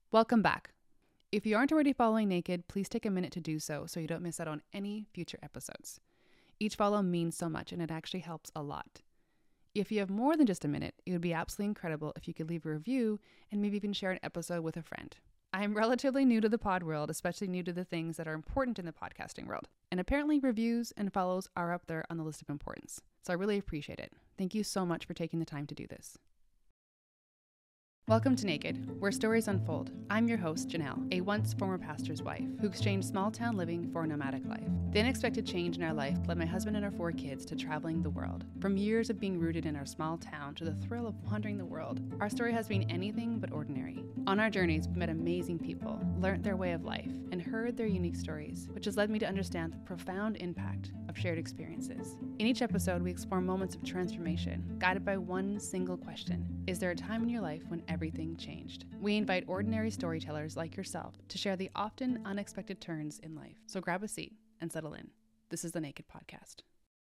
Welcome back. If you aren't already following Naked, please take a minute to do so you don't miss out on any future episodes. Each follow means so much and it actually helps a lot. If you have more than just a minute, it would be absolutely incredible if you could leave a review and maybe even share an episode with a friend. I am relatively new to the pod world, especially new to the things that are important in the podcasting world. And apparently reviews and follows are up there on the list of importance. So I really appreciate it. Thank you so much for taking the time to do this. Welcome to Naked, where stories unfold. I'm your host, Janelle, a once former pastor's wife who exchanged small town living for a nomadic life. The unexpected change in our life led my husband and our 4 kids to traveling the world. From years of being rooted in our small town to the thrill of wandering the world, our story has been anything but ordinary. On our journeys, we've met amazing people, learnt their way of life, and heard their unique stories, which has led me to understand the profound impact of shared experiences. In each episode, we explore moments of transformation, guided by one single question: is there a time in your life when everything changed? We invite ordinary storytellers like yourself to share the often unexpected turns in life. So grab a seat and settle in. This is the Naked Podcast.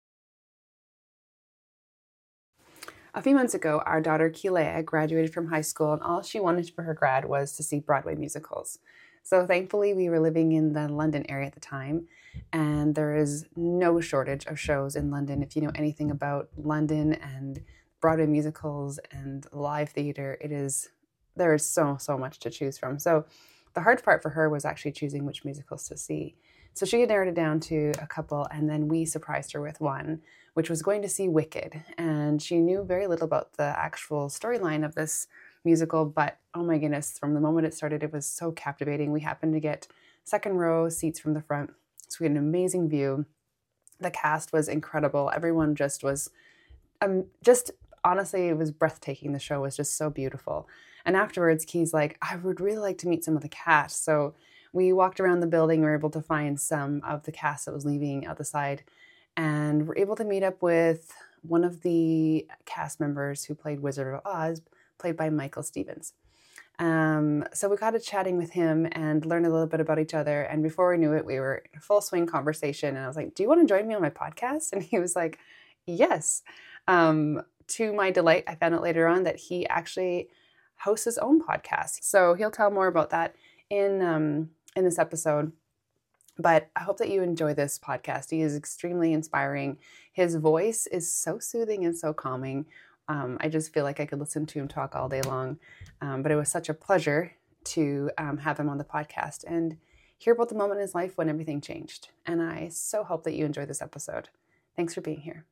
A few months ago, our daughter Kilea graduated from high school, and all she wanted for her grad was to see Broadway musicals. So thankfully, we were living in the London area at the time, and there is no shortage of shows in London. If you know anything about London and Broadway musicals and live theater, there is so much to choose from. So the hard part for her was actually choosing which musicals to see. So she had narrowed it down to a couple, and then we surprised her with one, which was going to see Wicked. And she knew very little about the actual storyline of this musical, but oh my goodness, from the moment it started, it was so captivating. We happened to get second row seats from the front, so we had an amazing view. The cast was incredible. Everyone just was, honestly, it was breathtaking. The show was just so beautiful. And afterwards, Key's like, I would really like to meet some of the cast. So we walked around the building. We were able to find some of the cast that was leaving out the side, and we're able to meet up with one of the cast members who played Wizard of Oz, played by Michael Stevens. So we got to chatting with him and learned a little bit about each other. And before we knew it, we were in full swing conversation. And I was like, do you want to join me on my podcast? And he was like, yes. To my delight, I found out later on that he actually hosts his own podcast. So he'll tell more about that in this episode. But I hope that you enjoy this podcast. He is extremely inspiring. His voice is so soothing and so calming. I just feel like I could listen to him talk all day long. But it was such a pleasure to have him on the podcast and hear about the moment in his life when everything changed. And I so hope that you enjoy this episode. Thanks for being here.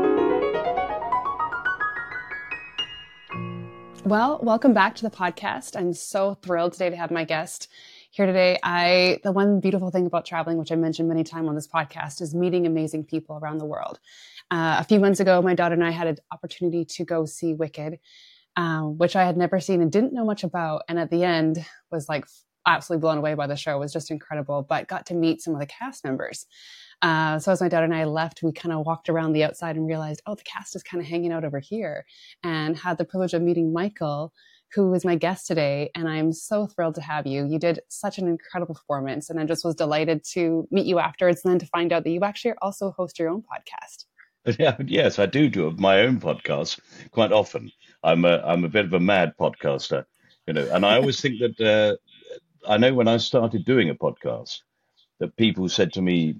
Well, welcome back to the podcast. I'm so thrilled today to have my guest here today. The one beautiful thing about traveling, which I mentioned many times on this podcast, is meeting amazing people around the world. A few months ago, my daughter and I had an opportunity to go see Wicked, which I had never seen and didn't know much about. And at the end was like absolutely blown away by the show. It was just incredible, but got to meet some of the cast members. So as my daughter and I left, we kind of walked around the outside and realized, the cast is kind of hanging out over here, and had the privilege of meeting Michael, who is my guest today. And I'm so thrilled to have you. You did such an incredible performance, and I just was delighted to meet you afterwards and then to find out that you actually also host your own podcast. Yeah, yes, I do my own podcast quite often. I'm a bit of a mad podcaster, and I always think that I know when I started doing a podcast that people said to me,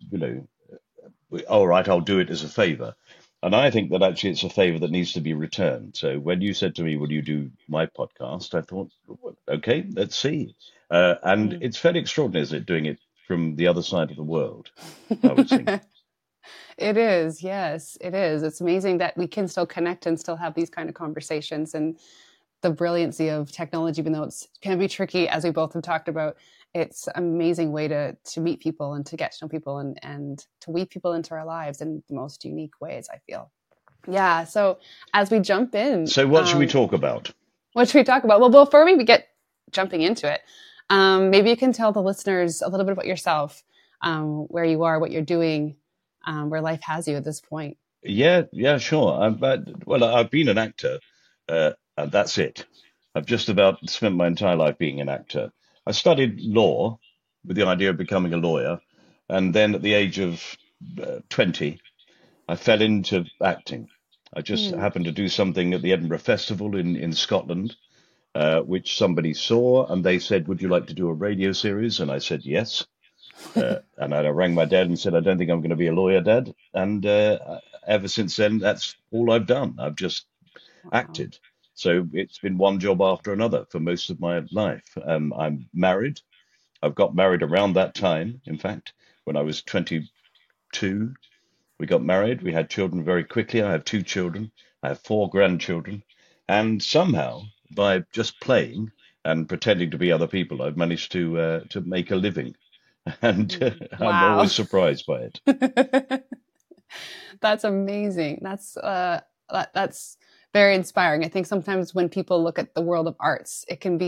all right, I'll do it as a favor. And I think that actually it's a favor that needs to be returned. So when you said to me, will you do my podcast? I thought, "Well, okay, let's see. And it's fairly extraordinary, isn't it, doing it from the other side of the world, I would think. It is. Yes, it is. It's amazing that we can still connect and still have these kind of conversations, and the brilliancy of technology, even though it can be tricky, as we both have talked about. It's an amazing way to meet people and to get to know people and to weave people into our lives in the most unique ways, I feel. Yeah. So as we jump in, So what should we talk about? what should we talk about? Well, before we get jumping into it, maybe you can tell the listeners a little bit about yourself, where you are, what you're doing, where life has you at this point. Yeah, sure. I've been an actor, and that's it. I've just about spent my entire life being an actor. I studied law with the idea of becoming a lawyer, and then at the age of 20, I fell into acting. I just happened to do something at the Edinburgh Festival in Scotland, which somebody saw, and they said, "Would you like to do a radio series?" And I said, "Yes." And I rang my dad and said, "I don't think I'm going to be a lawyer, Dad." And ever since then, that's all I've done. I've just Wow. acted. So it's been one job after another for most of my life. I'm married. I've got married around that time. In fact, when I was 22, we got married. We had children very quickly. I have two children. I have four grandchildren. And somehow, by just playing and pretending to be other people, I've managed to make a living. And I'm Wow. always surprised by it. That's amazing. That's very inspiring. I think sometimes when people look at the world of arts,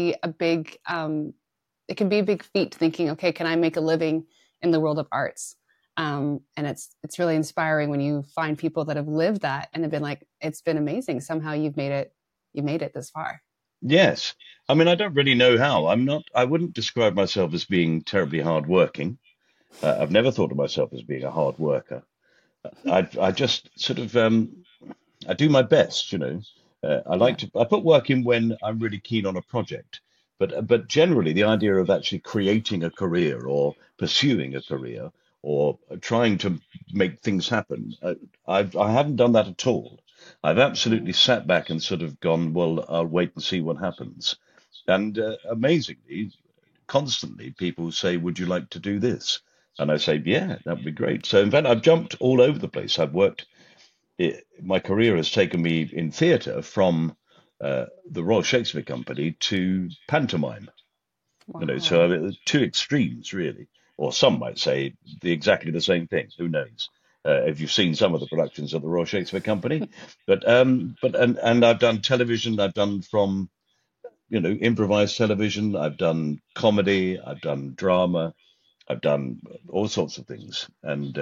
it can be a big feat thinking, okay, can I make a living in the world of arts? And it's really inspiring when you find people that have lived that and have been like, it's been amazing. Somehow you made it this far. Yes. I mean, I don't really know how. I wouldn't describe myself as being terribly hardworking. I've never thought of myself as being a hard worker. I just sort of I do my best, you know. Yeah. I put work in when I'm really keen on a project, but generally the idea of actually creating a career or pursuing a career or trying to make things happen, I haven't done that at all. I've Mm. absolutely sat back and sort of gone, well, I'll wait and see what happens. And amazingly, constantly people say, "Would you like to do this?" And I say, "Yeah, that would be great." So in fact, I've jumped all over the place. My career has taken me in theatre from the Royal Shakespeare Company to pantomime. You know, so I Wow. mean, two extremes really, or some might say exactly the same thing. Who knows? If you've seen some of the productions of the Royal Shakespeare Company, but and I've done television. I've done from improvised television. I've done comedy. I've done drama. I've done all sorts of things, and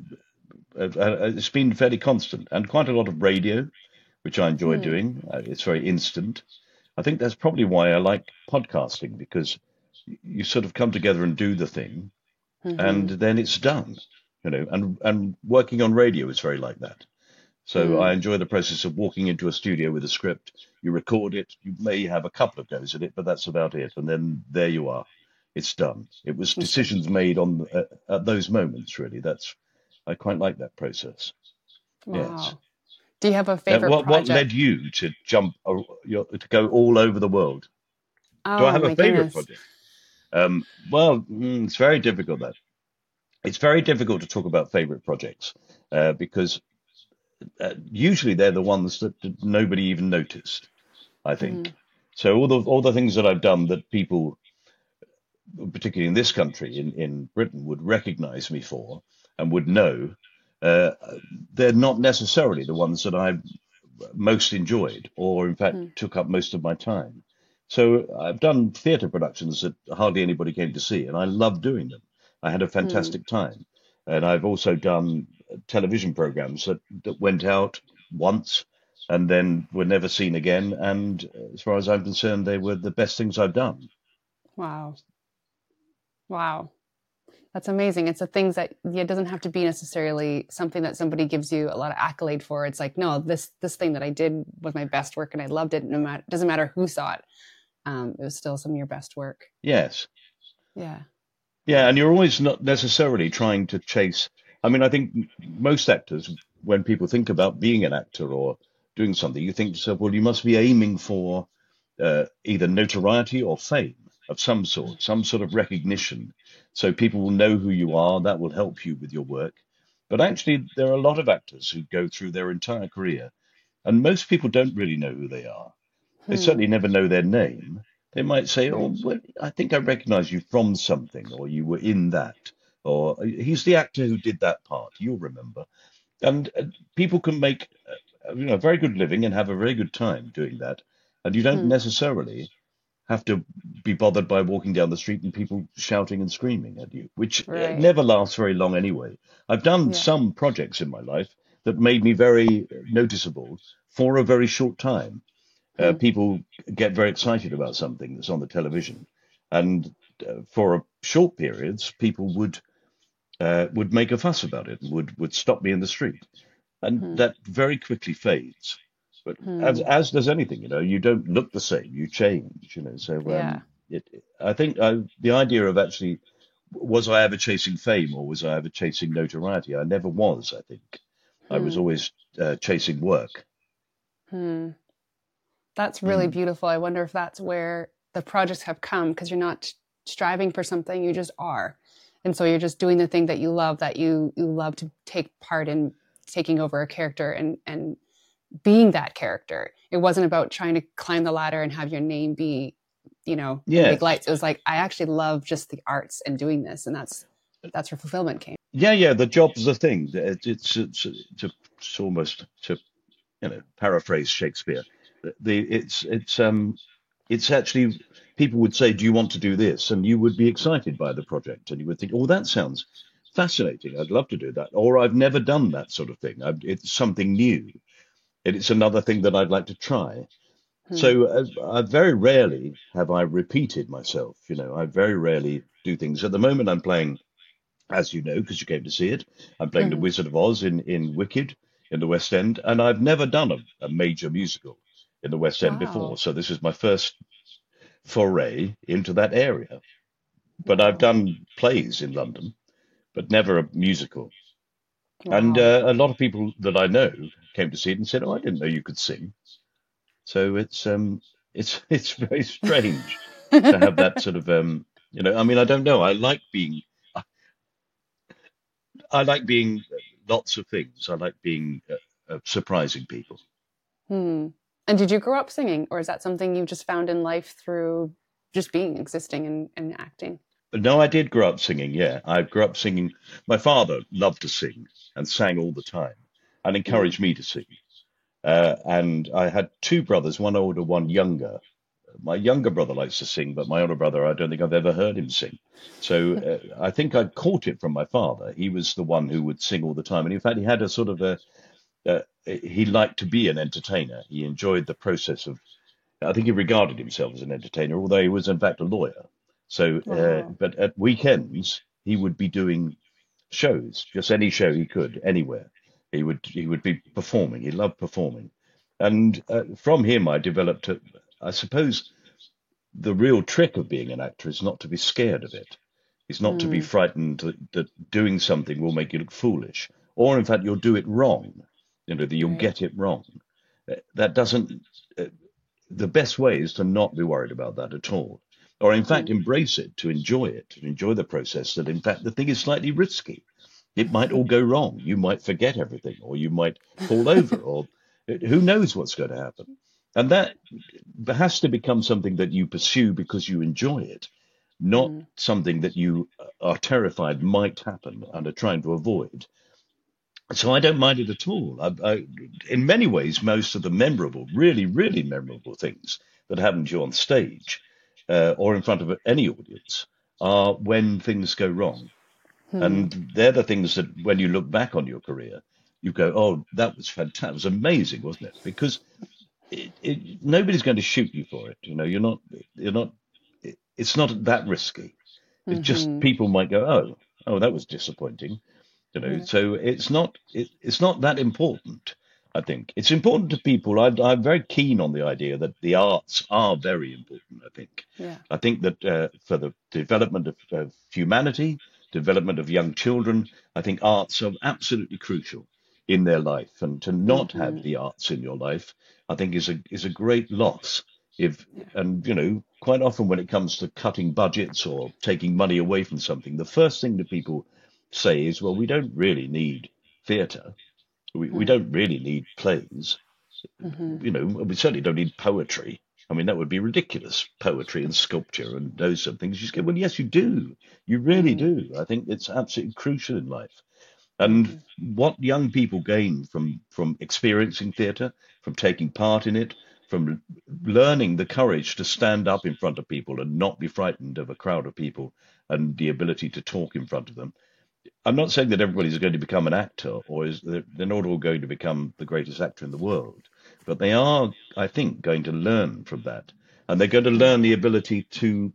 it's been fairly constant, and quite a lot of radio, which I enjoy Hmm. doing. It's very instant. I think that's probably why I like podcasting because you sort of come together and do the thing, and Hmm. then it's done. And working on radio is very like that. So I Hmm. enjoy the process of walking into a studio with a script. You record it. You may have a couple of goes at it, but that's about it. And then there you are. It's done. It was It's done. decisions made on at those moments. Really, that's I quite like that process. Yes. Wow. Do you have a favorite What project? led you to to go all over the world? Do I Oh have a my favorite goodness. project? Well, it's very difficult. That it's very difficult to talk about favorite projects because usually they're the ones that nobody even noticed. I Hmm. think so. All the things that I've done that people, particularly in this country, in Britain, would recognise me for and would know, uh, they're not necessarily the ones that I've most enjoyed, or in fact Hmm. took up most of my time. So I've done theatre productions that hardly anybody came to see, and I love doing them. I had a Hmm. fantastic time, and I've also done television programs that went out once and then were never seen again. And as far as I'm concerned, they were the best things I've done. Wow. Wow. That's amazing. It's the things that yeah, it doesn't have to be necessarily something that somebody gives you a lot of accolade for. It's like, no, this thing that I did was my best work and I loved it. No matter doesn't matter who saw it. It was still some of your best work. Yes. Yeah. Yeah, Yeah. and you're always not necessarily trying to chase. I mean, I think most actors, when people think about being an actor or doing something, you think to yourself, well, you must be aiming for either notoriety or fame of some sort of recognition. So people will know who you are. That will help you with your work. But actually, there are a lot of actors who go through their entire career, and most people don't really know who they are. They Hmm. certainly never know their name. They might say, Right. "Oh, well, I think I recognize you from something," or "You were in that," or "He's the actor who did that part. You'll remember." And people can make a very good living and have a very good time doing that. And you don't Hmm. necessarily have to be bothered by walking down the street and people shouting and screaming at you, which Right. never lasts very long anyway. I've done Yeah. some projects in my life that made me very noticeable for a very short time. Hmm. People get very excited about something that's on the television, and for a short periods, people would make a fuss about it and would stop me in the street, and Hmm. that very quickly fades. But Hmm. as does anything, you don't look the same, you change. So Yeah. I think the idea of actually, was I ever chasing fame or was I ever chasing notoriety? I never was, I think. I was Hmm. always chasing work. Hmm. That's really Mm. beautiful. I wonder if that's where the projects have come because you're not striving for something, you just are. And so you're just doing the thing that you love, that you love to take part in taking over a character and being that character. It wasn't about trying to climb the ladder and have your name be, in big Yes. lights. It was like I actually love just the arts and doing this, and that's where fulfillment came. Yeah. The job's the thing. It's almost to paraphrase Shakespeare. It's actually, people would say, "Do you want to do this?" And you would be excited by the project, and you would think, "Oh, that sounds fascinating. I'd love to do that." Or I've never done that sort of thing. It's something new, and it's another thing that I'd like to try. Hmm. So I very rarely have I repeated myself. I very rarely do things. At the moment, I'm playing, as you know, because you came to see it. I'm playing the Hmm. Wizard of Oz in Wicked in the West End, and I've never done a major musical in the West End before. Wow. So this is my first foray into that area. But I've Wow. done plays in London, but never a musical. And Wow. a lot of people that I know came to see it and said, "Oh, I didn't know you could sing." So it's very strange to have that sort of I mean, I don't know. I like being lots of things. I like being surprising people. Hmm. And did you grow up singing, or is that something you just found in life through just being, existing, and acting? No, I did grow up singing. Yeah, I grew up singing. My father loved to sing and sang all the time and Hmm. encouraged me to sing. And I had two brothers, one older, one younger. My younger brother likes to sing, but my older brother, I don't think I've ever heard him sing. So I think I caught it from my father. He was the one who would sing all the time. And in fact, he had a sort of he liked to be an entertainer. He enjoyed the process of, I think he regarded himself as an entertainer, although he was in fact a lawyer. So, Wow. but at weekends, he would be doing shows, just any show he could, anywhere. He would be performing. He loved performing. And from him, I developed, I suppose, the real trick of being an actor is not to be scared of it. It's not to be Hmm. frightened that doing something will make you look foolish, or in fact you'll do it wrong. That you'll Right. get it wrong. That doesn't. Uh, the best way is to not be worried about that at all, or in fact Hmm. embrace it, to enjoy the process. That in fact the thing is slightly risky. It might all go wrong. You might forget everything, or you might fall over, or who knows what's going to happen. And that has to become something that you pursue because you enjoy it, not Hmm. something that you are terrified might happen and are trying to avoid. So I don't mind it at all. In many ways, most of the memorable, really, really memorable things that happen to you on stage or in front of any audience are when things go wrong. Hmm. And they're the things that when you look back on your career, you go, "Oh, that was fantastic. It was amazing, wasn't it?" Because nobody's going to shoot you for it. You're not, it's not that risky. It's just Hmm. people might go, oh, that was disappointing. Yeah. So it's not that important. I think it's important to people. I'm very keen on the idea that the arts are very important. Yeah. I think that for the development of humanity, development of young children, I think arts are absolutely crucial in their life. And to not have Hmm. the arts in your life, I think is a great loss. If Yeah. and quite often when it comes to cutting budgets or taking money away from something, the first thing that people say is, well, we don't really need theatre. We Hmm. don't really need plays. Hmm. We certainly don't need poetry. I mean, that would be ridiculous. Poetry and sculpture and those sort of things. You just go, well, yes, you do. You really Hmm. do. I think it's absolutely crucial in life. And Hmm. what young people gain from experiencing theatre, from taking part in it, from learning the courage to stand up in front of people and not be frightened of a crowd of people and the ability to talk in front of them. I'm not saying that everybody's going to become an actor or they're not all going to become the greatest actor in the world, but they are, I think, going to learn from that. And they're going to Hmm. learn the ability to,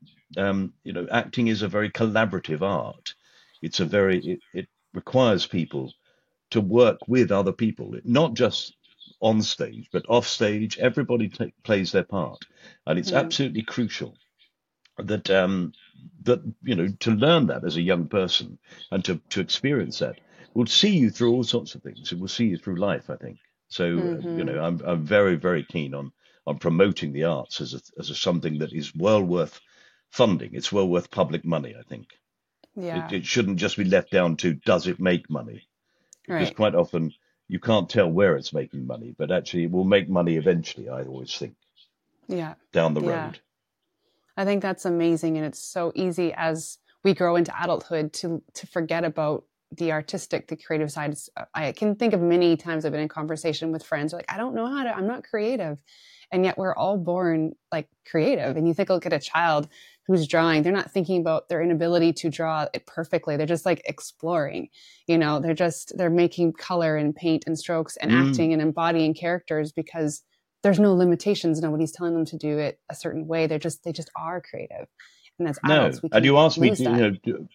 acting is a very collaborative art. It requires people to work with other people, not just on stage, but off stage, everybody plays their part, and it's Mm. absolutely crucial that to learn that as a young person and to experience that will see you through all sorts of things. It will see you through life, I think. So Hmm. I'm very, very keen on promoting the arts as something that is well worth funding. It's well worth public money, I think. It, Yeah. it shouldn't just be left down to does it make money, because Right. quite often you can't tell where it's making money, but actually it will make money eventually, I always think, Yeah. down the Yeah. road. I think that's amazing, and it's so easy as we grow into adulthood to forget about the artistic, the creative side. I can think of many times I've been in conversation with friends who are like, I don't know how to, I'm not creative, and yet we're all born like creative. And you think, look at a child who's drawing; they're not thinking about their inability to draw it perfectly. They're just like exploring. They're making color and paint and strokes and Mm, acting and embodying characters because there's no limitations. Nobody's telling them to do it a certain way. They just are creative. And as no. adults, we And can you asked me, lose that.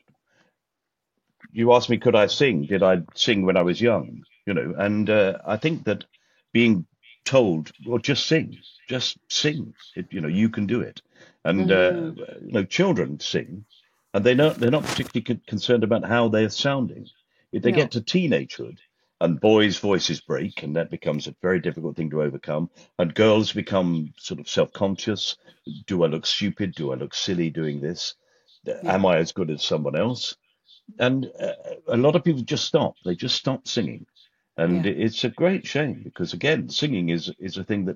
you asked me, could I sing? Did I sing when I was young? And I think that being told, well, just sing. You can do it. And Hmm. children sing, and they're not particularly concerned about how they're sounding. If they get No. to teenagehood, and boys' voices break, and that becomes a very difficult thing to overcome, and girls become sort of self-conscious. Do I look stupid? Do I look silly doing this? Am Yeah. I as good as someone else? And a lot of people just stop. They just stop singing, and Yeah. it's a great shame because again, singing is a thing that,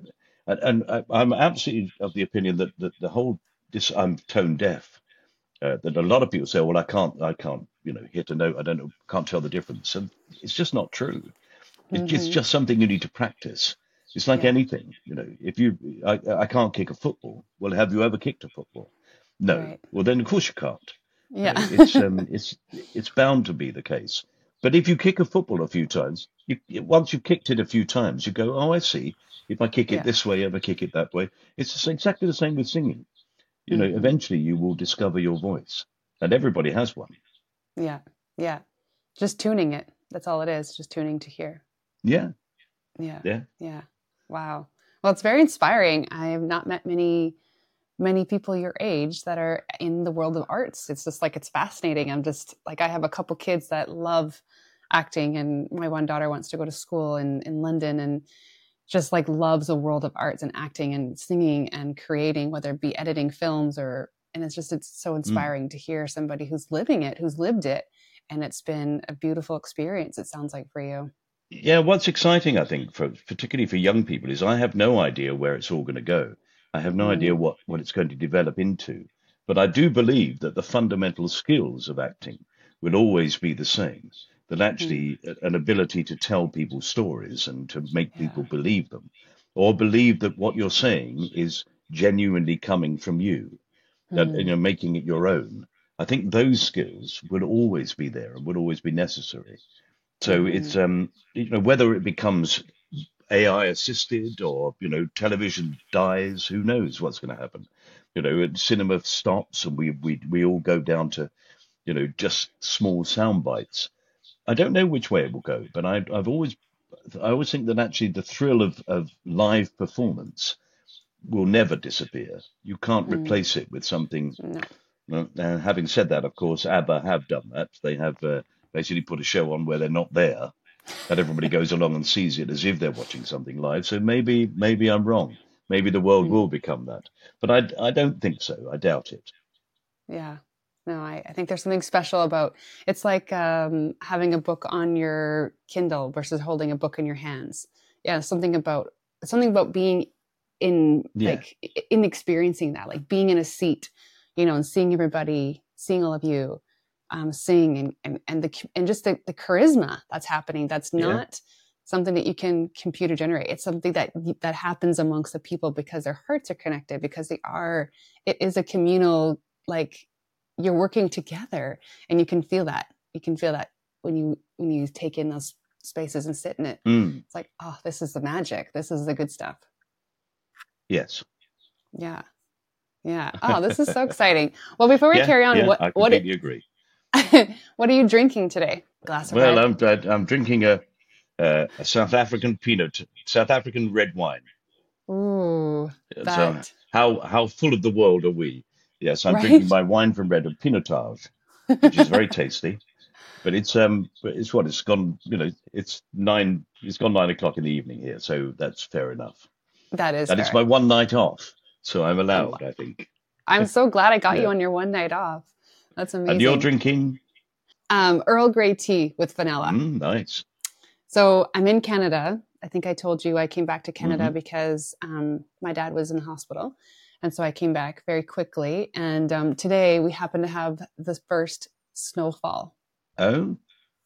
I'm absolutely of the opinion that the whole this I'm tone deaf. That a lot of people say, well, I can't, hit a note. I don't know, can't tell the difference, and it's just not true. It's Hmm. just something you need to practice. It's like Yeah. anything, if I can't kick a football. Well, have you ever kicked a football? No. Right. Well, then of course you can't. Yeah. It's bound to be the case. But if you kick a football a few times, once you've kicked it a few times, you go, oh, I see. If I kick it Yeah. this way, if I kick it that way, it's exactly the same with singing. Hmm. Eventually you will discover your voice, and everybody has one. Yeah. Yeah. Just tuning it. That's all it is. Just tuning to hear. Yeah, Yeah. yeah. Yeah. Wow. Well, it's very inspiring. I have not met many people your age that are in the world of arts. It's just like it's fascinating. I'm just like I have a couple kids that love acting, and my one daughter wants to go to school in London and just like loves the world of arts and acting and singing and creating, whether it be editing films or and it's so Mm. inspiring to hear somebody who's living it, who's lived it, and it's been a beautiful experience. It sounds like for you. Yeah, what's exciting, I think, particularly for young people, is I have no idea where it's all going to go. I have no idea Mm, what it's going to develop into. But I do believe that the fundamental skills of acting will always be the same. That mm, actually an ability to tell people stories and to make yeah. people believe them, or believe that what you're saying is genuinely coming from you, that Mm, making it your own. I think those skills will always be there and will always be necessary. So it's hmm. whether it becomes AI assisted or television dies, who knows what's going to happen? And cinema stops and we all go down to just small sound bites. I don't know which way it will go, but I always think that actually the thrill of live performance will never disappear. You can't Mm, replace it with something. no. Well, having said that, of course, ABBA have done that. They have basically put a show on where they're not there, and everybody goes along and sees it as if they're watching something live. So maybe I'm wrong. Maybe the world Mm, will become that, but I don't think so. I doubt it. yeah. No, I think there's something special about it's like having a book on your Kindle versus holding a book in your hands. Yeah, something about being in Yeah. like in experiencing that, like being in a seat, and seeing everybody, seeing all of you sing and just the charisma that's happening. That's Yeah. not something that you can computer generate. It's something that happens amongst the people because their hearts are connected because it is a communal like you're working together and you can feel that when you take in those spaces and sit in it. Mm. It's like, oh, this is the magic, this is the good stuff. Yes. Yeah. Yeah. Oh, this is so exciting. Well, before we Yeah. carry on, Yeah. what I what completely agree. what are you drinking today? Glass of Well, red? I'm drinking a South African South African red wine. Ooh, So that how full of the world are we? Yes, I'm drinking right. my wine from Red of Pinotage, which is very tasty. But it's what it's gone. It's nine. It's gone 9 o'clock in the evening here, so that's fair enough. That is And it's fair. my one night off, so I'm Um, allowed, I think. I'm so glad I got you Yeah. on your one night off. That's And you're amazing. drinking? Earl Grey tea with vanilla. Nice. So I'm in Canada. I think I told you I came back to Canada Hmm. because my dad was in the hospital. And so I came back very quickly. And today we happen to have the first snowfall. Oh,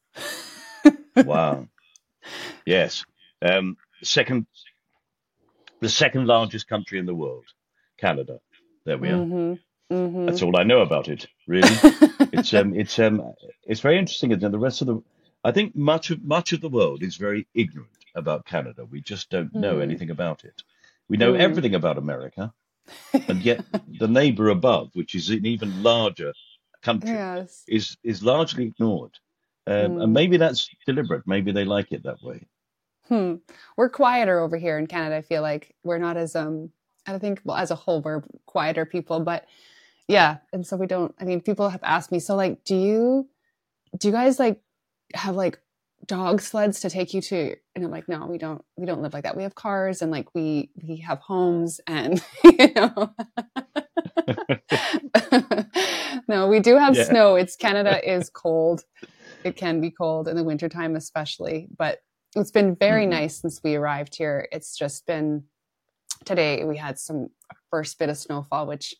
wow. Yes. Um, second, the second largest country in the world, Canada. There we are. Mm-hmm. Mm-hmm. That's all I know about it, really. It's um, it's um, it's very interesting. And the rest of the, I think much of the world is very ignorant about Canada. We just don't know Hmm. anything about it. We know Hmm. everything about America, and yet the neighbor above, which is an even larger country, Yes. is largely ignored. And Mm. maybe that's deliberate. Maybe they like it that way. Hmm. We're quieter over here in Canada. I feel like we're not as I think well as a whole we're quieter people, but yeah, and so we don't. I mean, people have asked me, so like, do you guys like have like dog sleds to take you to? And I'm like, no, we don't live like that. We have cars and like we have homes and you know. No, we do have Yeah. snow. It's Canada is cold. It can be cold in the wintertime especially, but it's been very Hmm. nice since we arrived here. It's just been today we had some first bit of snowfall, which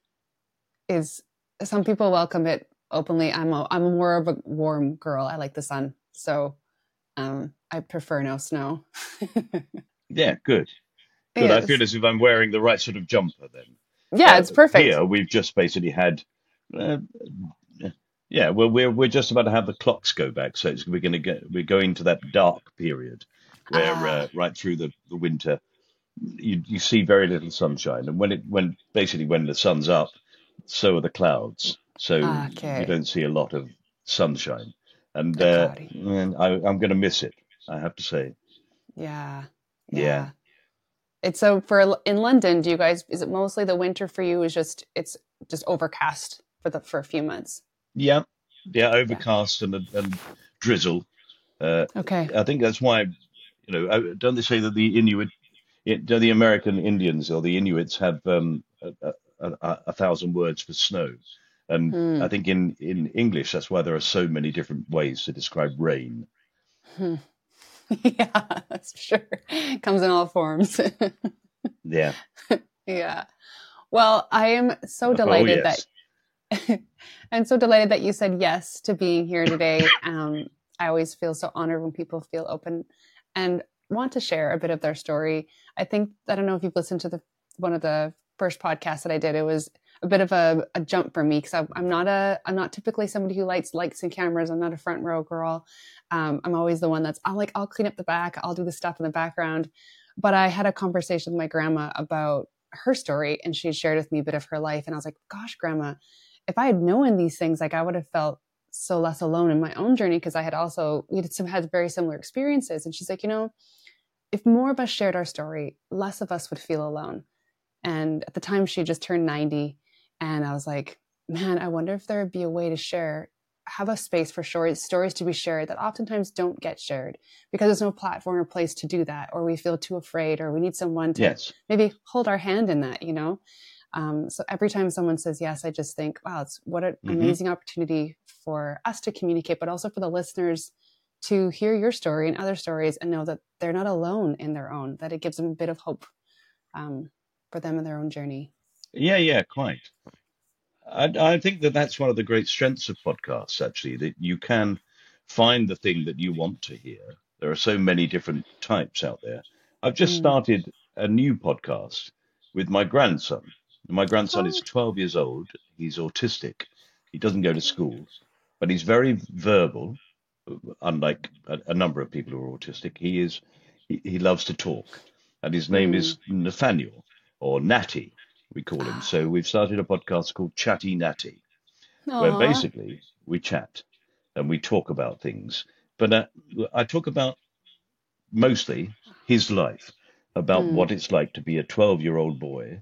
is some people welcome it openly. I'm more of a warm girl. I like the sun, so I prefer no snow. Yeah. Good. Good. I feel Yes, as if I'm wearing the right sort of jumper then. yeah, it's perfect. Here we've just basically had, uh, yeah. Well, we're just about to have the clocks go back, so we're going to that dark period where Ah, right through the winter you see very little sunshine, and when the sun's up, so are the clouds, so you okay, don't see a lot of sunshine, and a cloudy. I'm going to miss it, I have to say. Yeah, Yeah. yeah. It's so for in London. Do you guys? Is it mostly the winter for you? Is just it's just overcast for a few months. Yeah. Yeah, Yeah. overcast and drizzle. Uh, Okay. I think that's why, don't they say that the American Indians or the Inuits have a thousand words for snow, and I Hmm. think in English that's why there are so many different ways to describe rain. Hmm. Yeah, that's sure. Comes in all forms. Yeah. Yeah. Well, I am so Oh delighted that yes. I'm so delighted that you said yes to being here today. I always feel so honored when people feel open and want to share a bit of their story. I think I don't know if you've listened to the one of the first podcasts that I did. It was a bit of a jump for me because I'm not typically somebody who likes lights and cameras. I'm not a front row girl. I'm always the one that's I'll clean up the back. I'll do the stuff in the background. But I had a conversation with my grandma about her story and she shared with me a bit of her life. And I was like, gosh, grandma, if I had known these things, like I would have felt so less alone in my own journey because we had very similar experiences. And she's like, if more of us shared our story, less of us would feel alone. And at the time, she just turned 90. And I was like, man, I wonder if there would be a way to have a space for stories to be shared that oftentimes don't get shared because there's no platform or place to do that, or we feel too afraid, or we need someone to Yes. maybe hold our hand in that. So every time someone says yes, I just think, wow, what an Hmm. amazing opportunity for us to communicate, but also for the listeners to hear your story and other stories and know that they're not alone in their own, that it gives them a bit of hope um, for them in their own journey. Yeah, yeah, quite. I think that that's one of the great strengths of podcasts, actually, that you can find the thing that you want to hear. There are so many different types out there. I've just Mm. started a new podcast with my grandson. My grandson is Oh, 12 years old. He's autistic. He doesn't go to school, but he's very verbal, unlike a number of people who are autistic. He loves to talk, and his name mm. is Nathaniel or Natty, we call him. So we've started a podcast called Chatty Natty, where Aw. basically we chat and we talk about things. But I talk about mostly his life, about Mm, what it's like to be a 12-year-old boy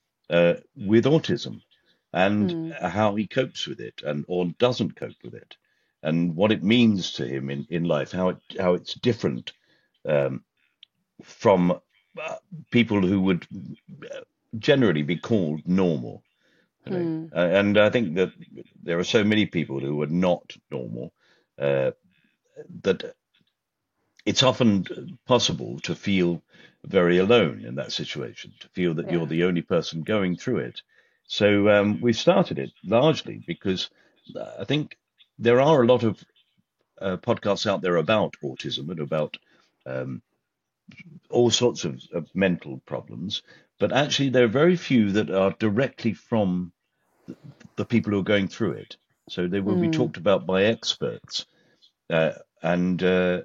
with autism, and mm, how he copes with it and or doesn't cope with it, and what it means to him in life, how it's different um, from people who would generally be called normal. mm. And I think that there are so many people who are not normal, uh, that it's often possible to feel very alone in that situation, to feel that you're Yeah. the only person going through it. So we started it largely because I think there are a lot of podcasts out there about autism and about um, all sorts of mental problems, but actually there are very few that are directly from the people who are going through it. So they will be Mm, talked about by experts, uh, and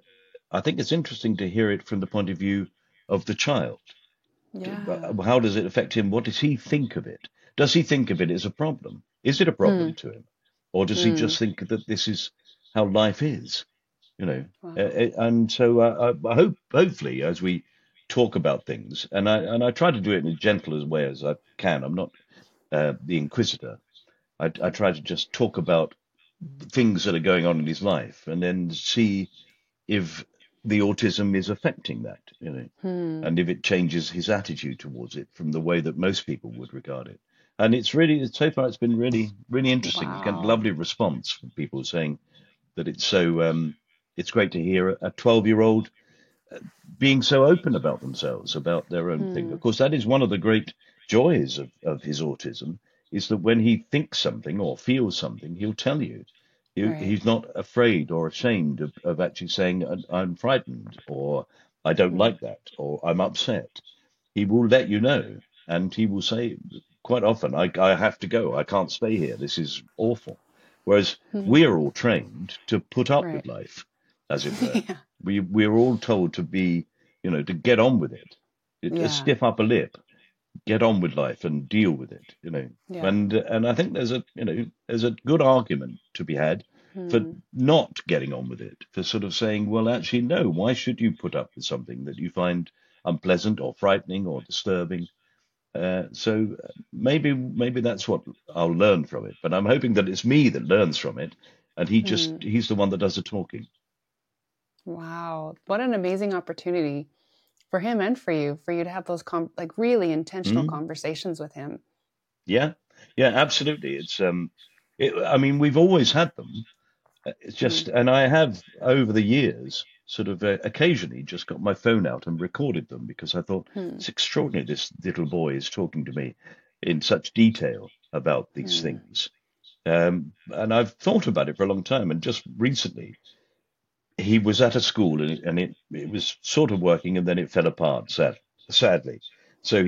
I think it's interesting to hear it from the point of view of the child. yeah. How does it affect him? What does he think of it? Does he think of it as a problem? Is it a Mm, problem to him? Or does he mm. just think that this is how life is? You know, Wow. and so I hope, hopefully, as we talk about things, and I try to do it in as gentle as way as I can. I'm not the inquisitor. I try to just talk about things that are going on in his life, and then see if the autism is affecting that, Hmm. and if it changes his attitude towards it from the way that most people would regard it. And it's really, so far, it's been really, really interesting. Get Wow. lovely response from people saying that it's so, it's great to hear a 12-year-old being so open about themselves, about their own thing. Hmm. Of course, that is one of the great joys of his autism, is that when he thinks something or feels something, he'll tell you. Right. He's not afraid or ashamed of actually saying, I'm frightened, or I don't Mm, like that, or I'm upset. He will let you know, and he will say quite often, I have to go. I can't stay here. This is awful. Whereas mm. we are all trained to put up with Right. life, as it were. Yeah. We're all told to be, to get on with it. A Yeah. stiff upper lip, get on with life and deal with it. Yeah. And I think there's a good argument to be had for Hmm. not getting on with it, for sort of saying, well, actually, no, why should you put up with something that you find unpleasant or frightening or disturbing? So maybe that's what I'll learn from it. But I'm hoping that it's me that learns from it, and Hmm. he's the one that does the talking. Wow. What an amazing opportunity for him and for you to have those like really intentional Mm, conversations with him. yeah, yeah, absolutely. I mean, we've always had them. It's Hmm. just, and I have over the years sort of occasionally just got my phone out and recorded them because I thought Hmm. it's extraordinary. This little boy is talking to me in such detail about these Hmm. things. And I've thought about it for a long time. And just recently, he was at a school and it was sort of working and then it fell apart, sadly. So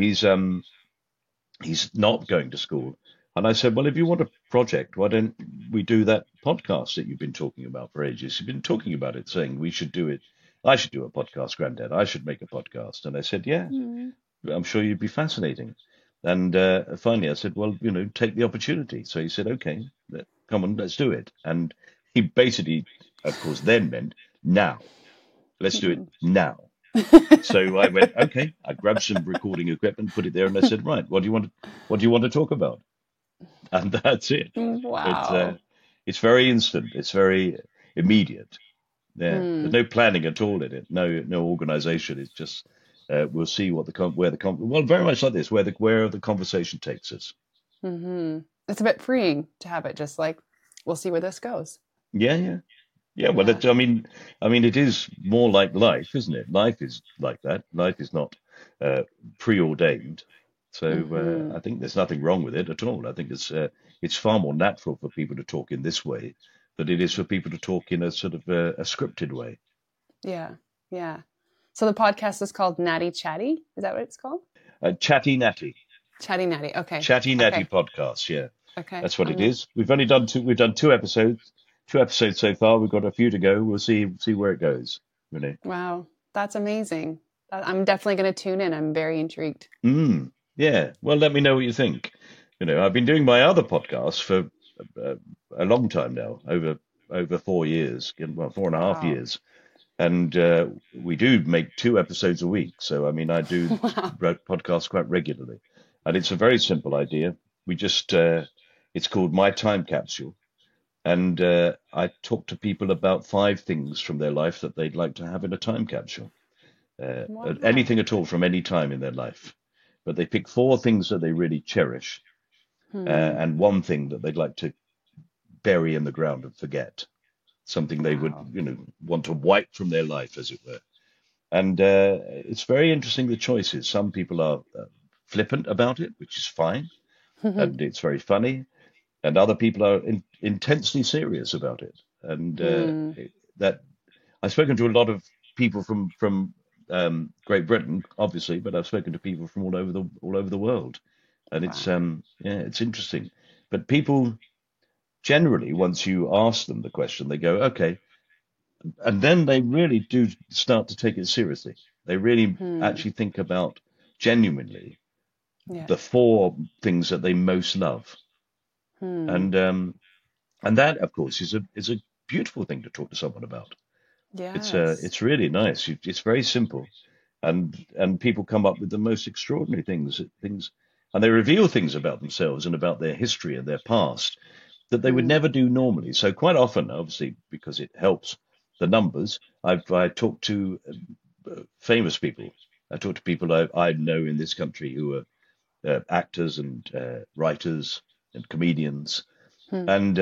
he's not going to school. And I said, well, if you want a project, why don't we do that podcast that you've been talking about for ages? You've been talking about it, saying we should do it. I should do a podcast, Granddad. I should make a podcast. And I said, yeah, Hmm. I'm sure you'd be fascinating. And finally, I said, well, take the opportunity. So he said, okay, come on, let's do it. And he basically, of course, then meant now. Let's do it Hmm. now. So I went, okay. I grabbed some recording equipment, put it there, and I said, right, what do you want to talk about? And that's it. It's Wow. it's very instant. It's very immediate. Yeah, there's Hmm. no planning at all in it. No organization. It's just we'll see what where well, very much like this, where the conversation takes us. Hmm. It's a bit freeing to have it just like, we'll see where this goes. Yeah, yeah, yeah. Well, Yeah. I mean, it is more like life, isn't it? Life is like that. Life is not uh, preordained. So Hmm. I think there's nothing wrong with it at all. I think it's far more natural for people to talk in this way than it is for people to talk in a sort of a scripted way. Yeah. Yeah. So the podcast is called Natty Chatty. Is that what it's called? Chatty Natty, Chatty Natty. Okay. Chatty Natty Okay. podcast. Yeah, Okay. that's what it is. We've done two episodes so far. We've got a few to go. We'll see where it goes. Really. Wow. That's amazing. I'm definitely going to tune in. I'm very intrigued. Mm, yeah. Well, let me know what you think. I've been doing my other podcasts for uh, a long time now, over 4 years, well, 4.5 Wow. years. and we do make 2 episodes a week. So I mean, I do Wow. podcasts quite regularly, and it's a very simple idea. We just it's called My Time Capsule, and I talk to people about 5 things from their life that they'd like to have in a time capsule. Wow. Anything at all from any time in their life, but they pick 4 things that they really cherish, Hmm. and 1 thing that they'd like to bury in the ground and forget, something they would, Wow. want to wipe from their life, as it were. And it's very interesting, the choices. Some people are flippant about it, which is fine, and it's very funny, and other people are intensely serious about it. And Hmm. that I've spoken to a lot of people from Great Britain, obviously, but I've spoken to people from all over the world, and it's Wow. yeah, it's interesting. But people generally, once you ask them the question, they go, okay, and then they really do start to take it seriously. They really Hmm. actually think about genuinely the Yes. 4 things that they most love, Hmm. and that, of course, is a beautiful thing to talk to someone about. Yes. It's really nice. It's very simple, and people come up with the most extraordinary things, and they reveal things about themselves and about their history and their past that they would Hmm. never do normally. So quite often, obviously, because it helps the numbers, I talked to famous people. I talk to people I know in this country who are actors and writers and comedians, Hmm. and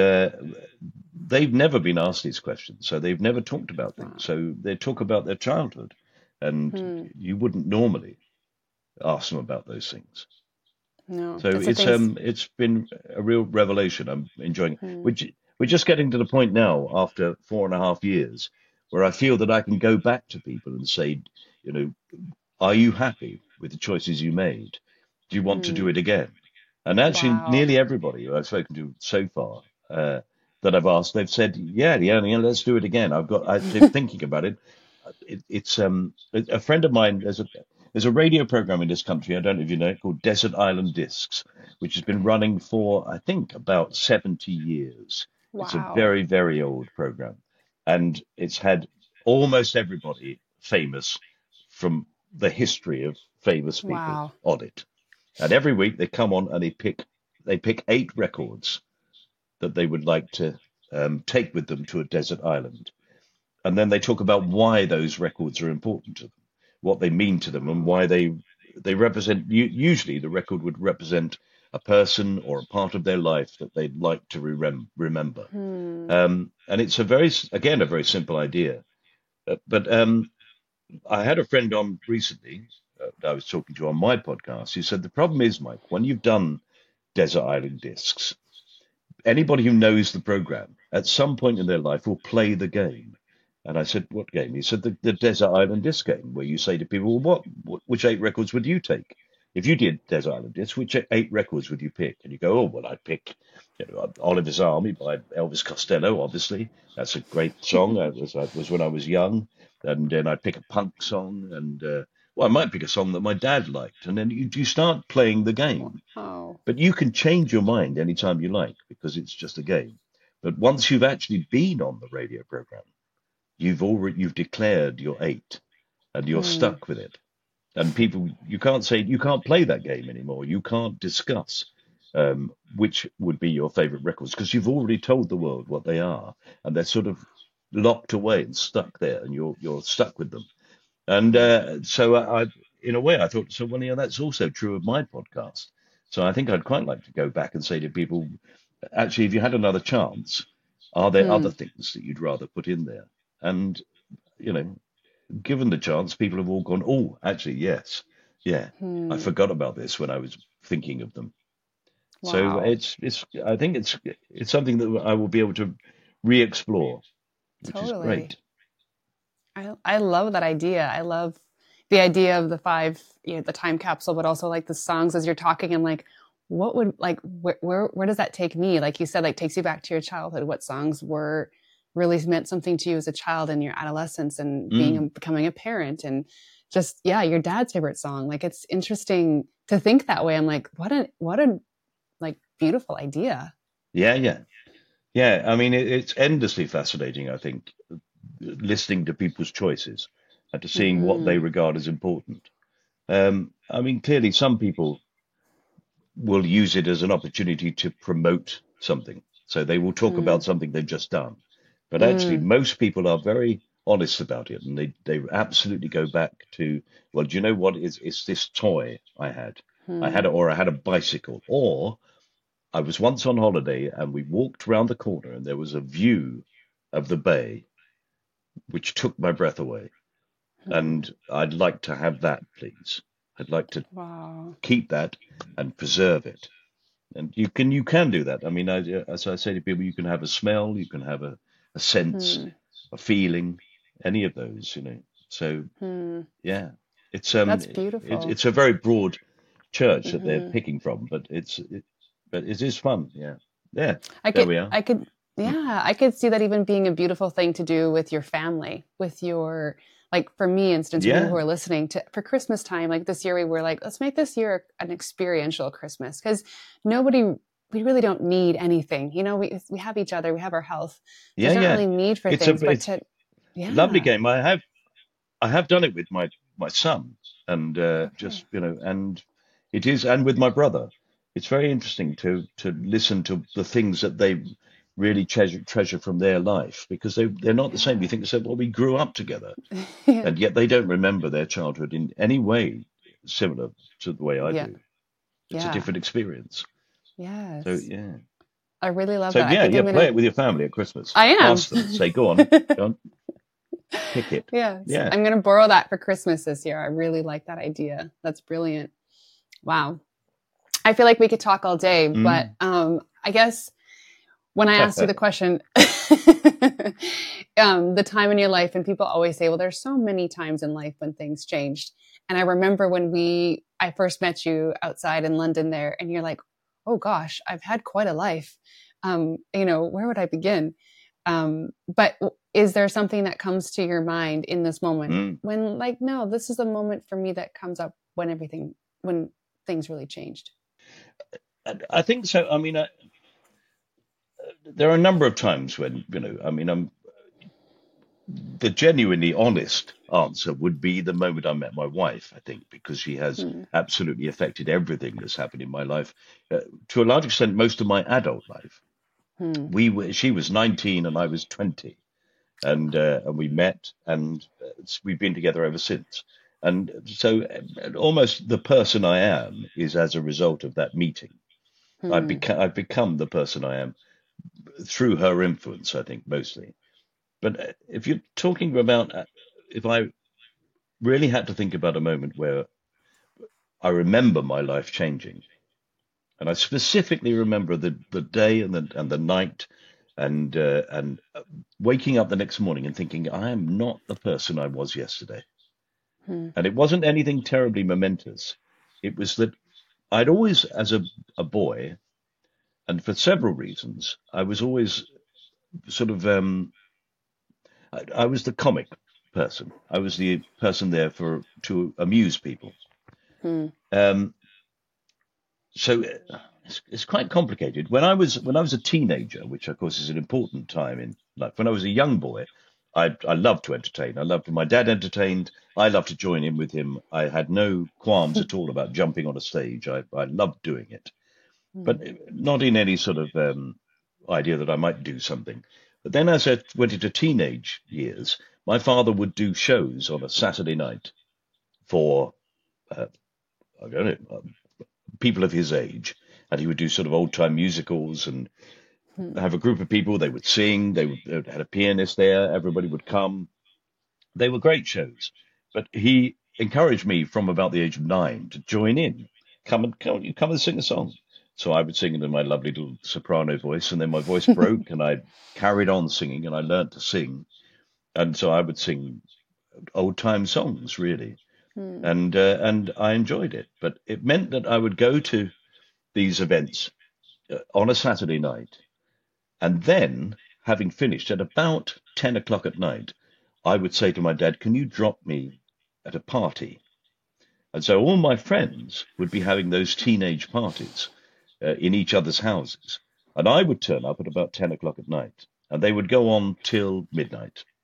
they've never been asked these questions, so they've never talked about things. Wow. So they talk about their childhood, and Hmm. you wouldn't normally ask them about those things. No, So that's the things. it's been a real revelation. I'm enjoying it. Hmm. We're just getting to the point now, after 4.5 years, where I feel that I can go back to people and say, you know, are you happy with the choices you made? Do you want to do Hmm. it again? And actually, Wow. nearly everybody who I've spoken to so far, that I've asked, they've said, yeah, yeah, yeah, let's do it again. They're thinking about it. It's a friend of mine. There's a radio program in this country. I don't know if you know it, called Desert Island Discs, which has been Okay. running for, I think, about 70 years. It's a Wow. very, very old program, and it's had almost everybody famous from the history of famous people Wow. on it. And every week they come on and they pick 8 records that they would like to take with them to a desert island, and then they talk about why those records are important to them, what they mean to them, and Wow. why they represent. Usually, the record would represent a person or a part of their life that they'd like to remember. Hmm. And it's again, a very simple idea. But I had a friend on recently that I was talking to on my podcast who said the problem is, Mike, when you've done Desert Island Discs, anybody who knows the program at some point in their life will play the game. And I said, what game? He said, the Desert Island Disc game, where you say to people, well, which 8 records would you take? If you did Desert Island Disc, which 8 records would you pick? And you go, oh, well, I'd pick, Oliver's Army by Elvis Costello, obviously. That's a great song. That was when I was young. And then I'd pick a punk song. And, well, I might pick a song that my dad liked. And then you start playing the game, Wow. but you can change your mind anytime you like because it's just a game. But once you've actually been on the radio program, you've declared your 8 and you're Hmm. stuck with it. And people, you can't play that game anymore. You can't discuss which would be your favorite records because you've already told the world what they are, and they're sort of locked away and stuck there, and you're stuck with them. And Hmm. so in a way, I thought, so well, that's also true of my podcast. So I think I'd quite like to go back and say to people, actually, if you had another chance, are there other Hmm. things that you'd rather put in there? And, you know, given the chance, people have all gone, oh, actually, yes, yeah, I Hmm. forgot about this when I was thinking of them. So Wow. I think it's something that I will be able to re-explore, which is Totally. great. I love that idea. I love the idea of the five, the time capsule, but also like the songs as you're talking. I'm like, what would like where does that take me? Like you said, like takes you back to your childhood. What songs were really meant something to you as a child in your adolescence and Mm, becoming a parent and just your dad's favorite song. Like it's interesting to think that way. I'm like, what a like beautiful idea. yeah, yeah. Yeah, I mean, it's endlessly fascinating, I think, listening to people's choices and to seeing what they Hmm. regard as important. I mean, clearly, some people will use it as an opportunity to promote something. So they will talk Hmm. about something they've just done. But actually, Hmm. most people are very honest about it, and they absolutely go back to, well, do you know what? It's this toy I had. I had Hmm. it, or I had a bicycle, or I was once on holiday and we walked round the corner and there was a view of the bay which took my breath away. Hmm. And I'd like to have that, please. I'd like to Wow. keep that and preserve it. And you can do that. I mean, as I say to people, you can have a smell, you can have a sense, Hmm. a feeling, any of those, So Hmm. yeah, That's beautiful. it's a very broad church that they're Hmm. picking from, but but it is fun. Yeah, yeah. I There could, we are. I could, Mm. yeah, I could see that even being a beautiful thing to do with your family, with your, like for me, instance, for people who Yeah, are listening to, for Christmas time, like this year, we were like, let's make this year an experiential Christmas because nobody, we really don't need anything. We have each other, we have our health. There's not yeah. really need for It's a things, but it's to, a lovely yeah, game. I have done it with my son, and okay. and it is, and with my brother. It's very interesting to listen to the things that they really treasure from their life, because they're not the same. You Yeah. think, so, well, we grew up together, Yeah. and yet they don't remember their childhood in any way similar to the way I Yeah. do. It's a Yeah. different experience. So Yes. yeah. I really love So that. I yeah, think yeah. I'm Play gonna, it with your family at Christmas. I am. Ask them. Say, go on, pick it. Yes. Yeah. I'm gonna borrow that for Christmas this year. I really like that idea. That's brilliant. Wow. I feel like we could talk all day, but Mm. I guess when I asked you the question, the time in your life, and people always say, well, there's so many times in life when things changed. And I remember when I first met you outside in London there, and you're like, oh gosh, I've had quite a life. Where would I begin? But is there something that comes to your mind in this moment Mm. when, like, no, this is a moment for me that comes up when things really changed? I think so. I mean, there are a number of times when, I mean, the genuinely honest answer would be the moment I met my wife, I think, because she has Hmm. absolutely affected everything that's happened in my life, to a large extent, most of my adult life. Hmm. She was 19 and I was 20, and we met, and we've been together ever since. And so, almost the person I am is as a result of that meeting. Hmm. I've become the person I am through her influence, I think, mostly. But if you're talking about, if I really had to think about a moment where I remember my life changing, and I specifically remember the day and the night, and waking up the next morning and thinking, I am not the person I was yesterday. Hmm. And it wasn't anything terribly momentous. It was that I'd always, as a boy, and for several reasons, I was always sort of I was the comic person. I was the person there for to amuse people. Hmm. Um, so it's quite complicated. When I was a teenager, which of course is an important time in life. When I was a young boy, I loved to entertain. I loved when my dad entertained. I loved to join in with him. I had no qualms at all about jumping on a stage. I loved doing it, but Hmm. not in any sort of idea that I might do something. But then, as I went into teenage years, my father would do shows on a Saturday night for uh, I don't know, people of his age, and he would do sort of old time musicals and Hmm. have a group of people. They would sing. They had a pianist there. Everybody would come. They were great shows. But he encouraged me from about the age of 9 to join in. Come and sing a song. So I would sing it in my lovely little soprano voice, and then my voice broke, and I carried on singing, and I learnt to sing. And so I would sing old time songs, really, Hmm. and I enjoyed it. But it meant that I would go to these events on a Saturday night, and then, having finished at about 10 o'clock at night, I would say to my dad, can you drop me at a party? And so all my friends would be having those teenage parties in each other's houses. And I would turn up at about 10 o'clock at night, and they would go on till midnight.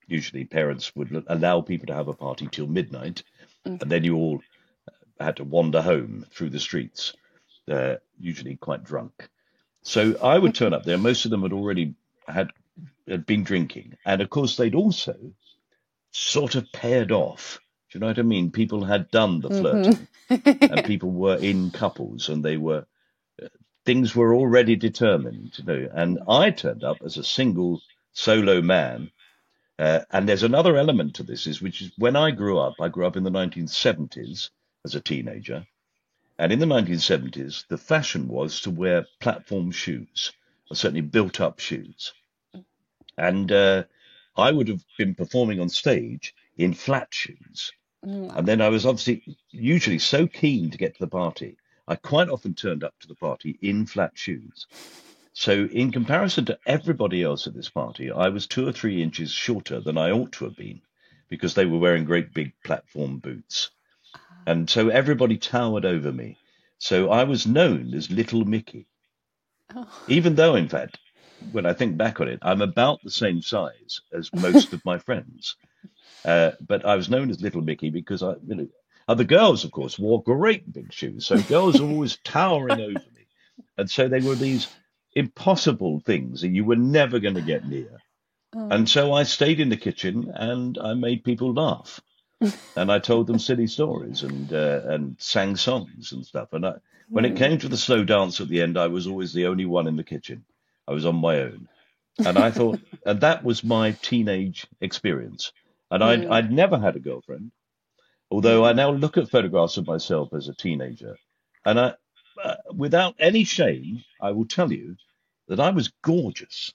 usually parents would allow people to have a party till midnight, and Okay. then you all had to wander home through the streets, usually quite drunk. So I would turn up there. Most of them had had been drinking, and of course they'd also sort of paired off. Do you know what I mean? People had done the Hmm. flirting, and people were in couples, and things were already determined, you know. And I turned up as a single solo man. And there's another element to this, which is when I grew up in the 1970s as a teenager. And in the 1970s, the fashion was to wear platform shoes, or certainly built up shoes. And I would have been performing on stage in flat shoes. And Wow. then I was obviously usually so keen to get to the party, I quite often turned up to the party in flat shoes. So, in comparison to everybody else at this party, I was 2 or 3 inches shorter than I ought to have been because they were wearing great big platform boots. And so everybody towered over me. So I was known as Little Mickey, Oh. even though, in fact, when I think back on it, I'm about the same size as most of my friends. But I was known as Little Mickey because other girls, of course, wore great big shoes. So girls were always towering over me. And so they were these impossible things that you were never going to get near. And Oh. so I stayed in the kitchen and I made people laugh. And I told them silly stories and sang songs and stuff. When it Hmm. came to the slow dance at the end, I was always the only one in the kitchen. I was on my own. And I thought, and that was my teenage experience. And Hmm. I'd never had a girlfriend, although I Hmm. now look at photographs of myself as a teenager, and without any shame, I will tell you that I was gorgeous.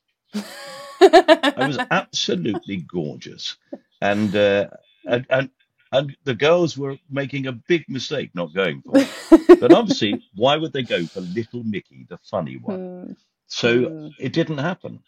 I was absolutely gorgeous, and uh, and and and the girls were making a big mistake not going for me. But obviously, why would they go for Little Mickey, the funny one? Hmm. So Hmm. it didn't happen.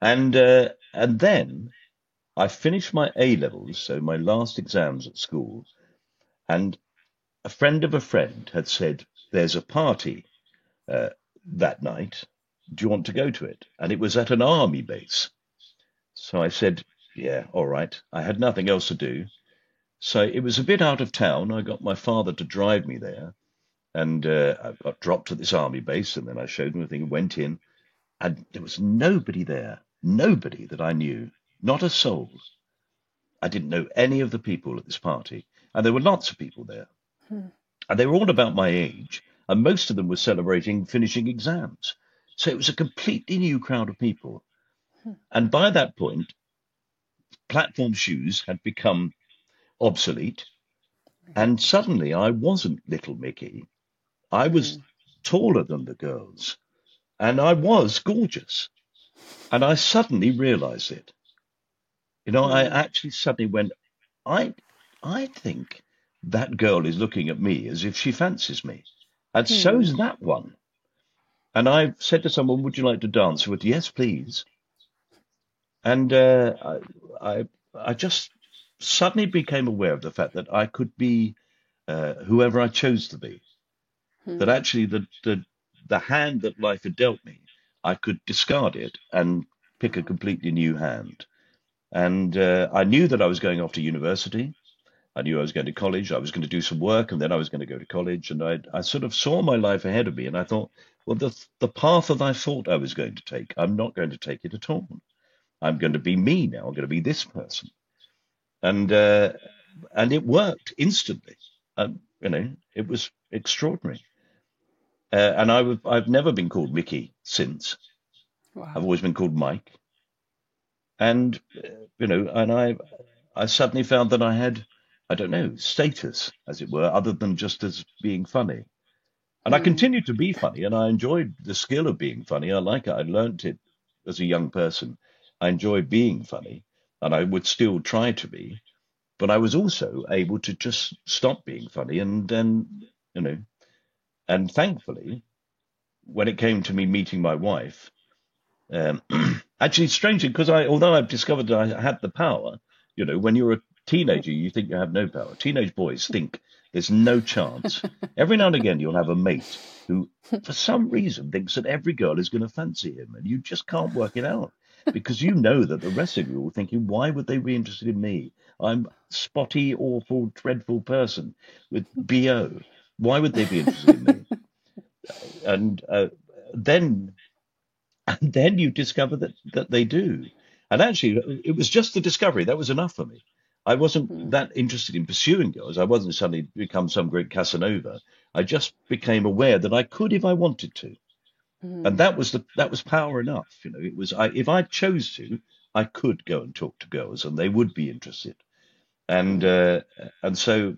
And then I finished my A levels, so my last exams at school, and a friend of a friend had said, "There's a party uh, that night. Do you want to go to it?" And it was at an army base. So I said, "Yeah, all right." I had nothing else to do. So it was a bit out of town. I got my father to drive me there, and I got dropped at this army base, and then I showed him the thing, went in, and there was nobody there, nobody that I knew, not a soul. I didn't know any of the people at this party, and there were lots of people there. Hmm. And they were all about my age, and most of them were celebrating finishing exams. So it was a completely new crowd of people. And by that point, platform shoes had become obsolete. Right. And suddenly I wasn't Little Mickey. I was Hmm. taller than the girls, and I was gorgeous. And I suddenly realized it. I Hmm. actually suddenly went, I, I think that girl is looking at me as if she fancies me. And Hmm. so's that one. And I said to someone, "Would you like to dance?" With yes, please. And I just suddenly became aware of the fact that I could be whoever I chose to be. That Hmm. actually the hand that life had dealt me, I could discard it and pick a completely new hand. And I knew that I was going off to university. I knew I was going to college. I was going to do some work, and then I was going to go to college. And I sort of saw my life ahead of me, and I thought, well, the path that I thought I was going to take, I'm not going to take it at all. I'm going to be me now. I'm going to be this person, and uh, and it worked instantly. It was extraordinary. I've never been called Mickey since. I've Wow. always been called Mike, and I suddenly found that I had, I don't know, status, as it were, other than just as being funny. And I Hmm. continued to be funny, and I enjoyed the skill of being funny. I like it. I learnt it as a young person. I enjoy being funny, and I would still try to be. But I was also able to just stop being funny, and then, you know, and thankfully, when it came to me meeting my wife, um, actually, strangely, because although I've discovered that I had the power, when you're a teenager, you think you have no power. Teenage boys think there's no chance. Every now and again, you'll have a mate who, for some reason, thinks that every girl is going to fancy him, and you just can't work it out. because you know that the rest of you are thinking, why would they be interested in me? I'm spotty, awful, dreadful person with BO. Why would they be interested in me? And then and then you discover that they do. And actually, it was just the discovery that was enough for me. I wasn't Hmm. that interested in pursuing girls. I wasn't suddenly become some great Casanova. I just became aware that I could if I wanted to, and Hmm. that was power enough. It was if I chose to, I could go and talk to girls, and they would be interested. And Hmm. uh, and so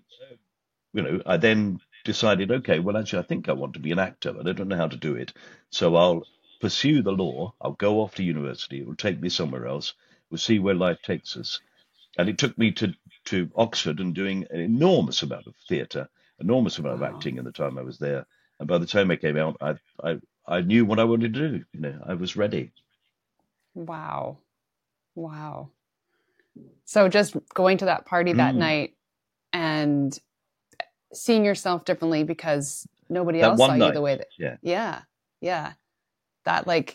I then decided, okay, well, actually, I think I want to be an actor, but I don't know how to do it. So I'll pursue the law. I'll go off to university. It will take me somewhere else. We'll see where life takes us. And it took me to Oxford and doing an enormous amount of theatre, enormous amount of Wow. acting in the time I was there. And by the time I came out, I knew what I wanted to do. I was ready. Wow. Wow. So just going to that party that Mm. night and seeing yourself differently because nobody That else saw one you the night, way that, yeah, yeah, yeah, that like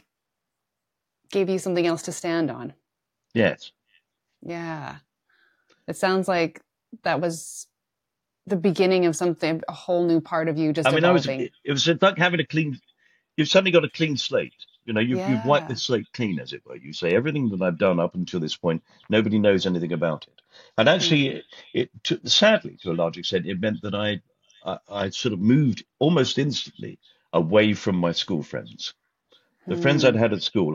gave you something else to stand on. yes. Yeah. It sounds like that was the beginning of something, a whole new part of you just I mean, evolving. it was like having a clean you've suddenly got a clean slate. You've wiped the Yeah. slate clean, as it were. You say everything that I've done up until this point, nobody knows anything about it. And Hmm. actually, sadly, to a large extent, it meant that I sort of moved almost instantly away from my school friends. The friends I'd Hmm. had at school,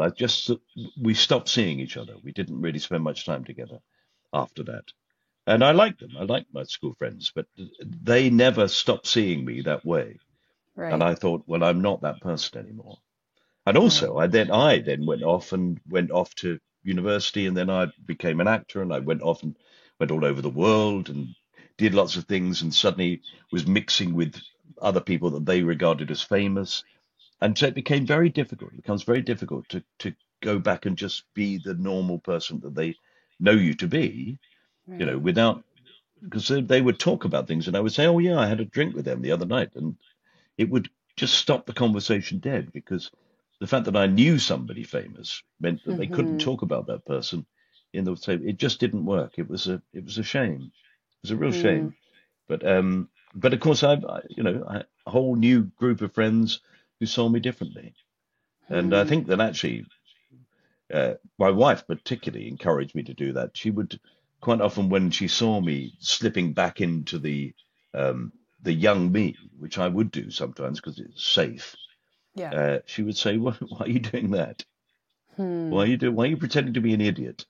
we stopped seeing each other. We didn't really spend much time together after that. And I liked them. I liked my school friends, but they never stopped seeing me that way. And Right. I thought, well, I'm not that person anymore. And Right. also, I then went off to university, and then I became an actor, and I went all over the world and did lots of things, and suddenly was mixing with other people that they regarded as famous, and so it became very difficult. It becomes very difficult to go back and just be the normal person that they know you to be, Right. without because they would talk about things, and I would say, "Oh yeah, I had a drink with them the other night," and it would just stop the conversation dead because the fact that I knew somebody famous meant that they couldn't Hmm. talk about that person in the same. It just didn't work. It was a shame. It was a real Hmm. shame. But of course I had a whole new group of friends who saw me differently, and I Hmm. think that actually my wife particularly encouraged me to do that. She would quite often, when she saw me slipping back into the young me, which I would do sometimes because it's safe, Yeah. she would say, why are you doing that? Hmm. Why are you pretending to be an idiot?"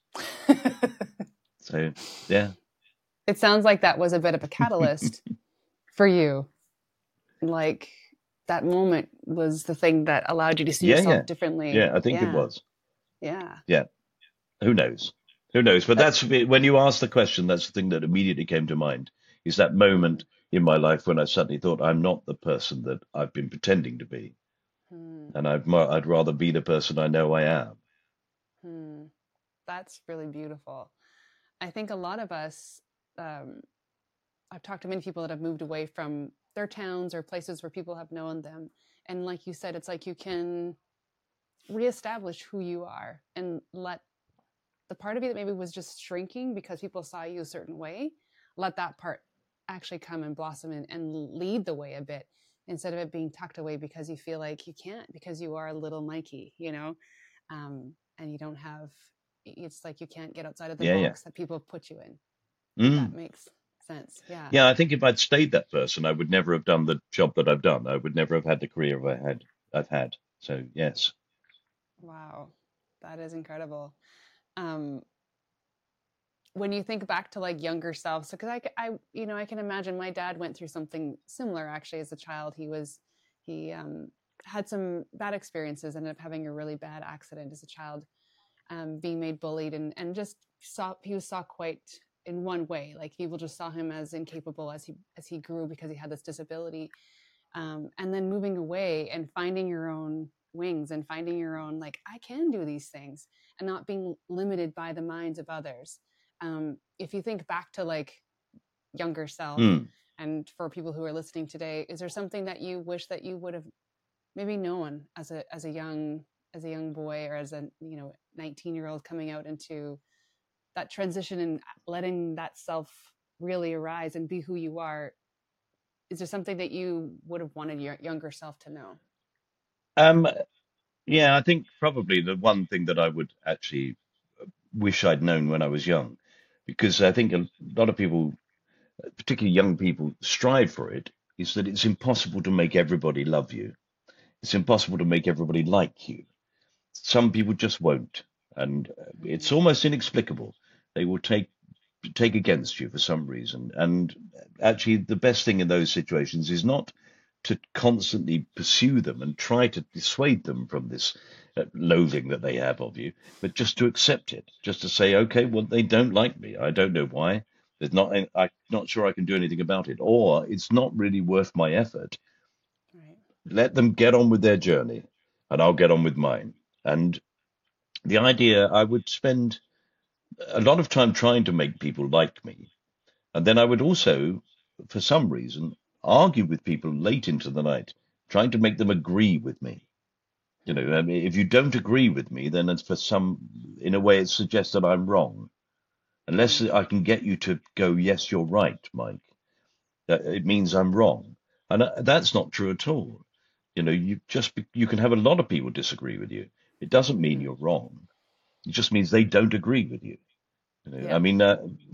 So, yeah. It sounds like that was a bit of a catalyst for you. Like that moment was the thing that allowed you to see Yeah, yeah. yourself differently. Yeah, I think it Yeah. was. Yeah. Yeah. Who knows? Who knows? But That, when you ask the question, that's the thing that immediately came to mind is that hmm. moment in my life when I suddenly thought I'm not the person that I've been pretending to be. Hmm. And I'd rather be the person I know I am. Hmm. That's really beautiful. I think a lot of us, um, I've talked to many people that have moved away from their towns or places where people have known them. And like you said, it's like you can reestablish who you are and let the part of you that maybe was just shrinking because people saw you a certain way, let that part actually come and blossom and lead the way a bit instead of it being tucked away because you feel like you can't because you are a little Mikey, and you don't have, it's like you can't get outside of the Yeah, yeah. box that people put you in, if that Mm. makes sense. Yeah. Yeah, I think if I'd stayed that person, I would never have done the job that I've done. I would never have had the career I've had. So, yes. Wow. That is incredible. Um, when you think back to like younger self, so because I can imagine my dad went through something similar actually as a child. He had some bad experiences, ended up having a really bad accident as a child, being made bullied, and just saw quite in one way, like people just saw him as incapable as he grew because he had this disability, and then moving away and finding your own wings and finding your own, like, I can do these things, and not being limited by the minds of others. If you think back to like younger self, Mm. and for people who are listening today, is there something that you wish that you would have maybe known as a young boy or as a 19-year-old coming out into that transition and letting that self really arise and be who you are, is there something that you would have wanted your younger self to know? Um, yeah, I think probably the one thing that I would actually wish I'd known when I was young, because I think a lot of people, particularly young people, strive for it, is that it's impossible to make everybody love you. It's impossible to make everybody like you. Some people just won't, and it's Mm, almost inexplicable. They will take against you for some reason. And actually, the best thing in those situations is not to constantly pursue them and try to dissuade them from this loathing that they have of you, but just to accept it, just to say, okay, well, they don't like me. I don't know why. I'm not sure I can do anything about it, or it's not really worth my effort. right. Let them get on with their journey, and I'll get on with mine. And the idea, I would spend a lot of time trying to make people like me. And then I would also, for some reason, argue with people late into the night, trying to make them agree with me. I Mm, mean, if you don't agree with me, then it's in a way, it suggests that I'm wrong. Unless mm, I can get you to go, yes, you're right, Mike, that it means I'm wrong. And that's not true at all. You can have a lot of people disagree with you. It doesn't mean mm-hmm. you're wrong. It just means they don't agree with you. I Yeah. mean,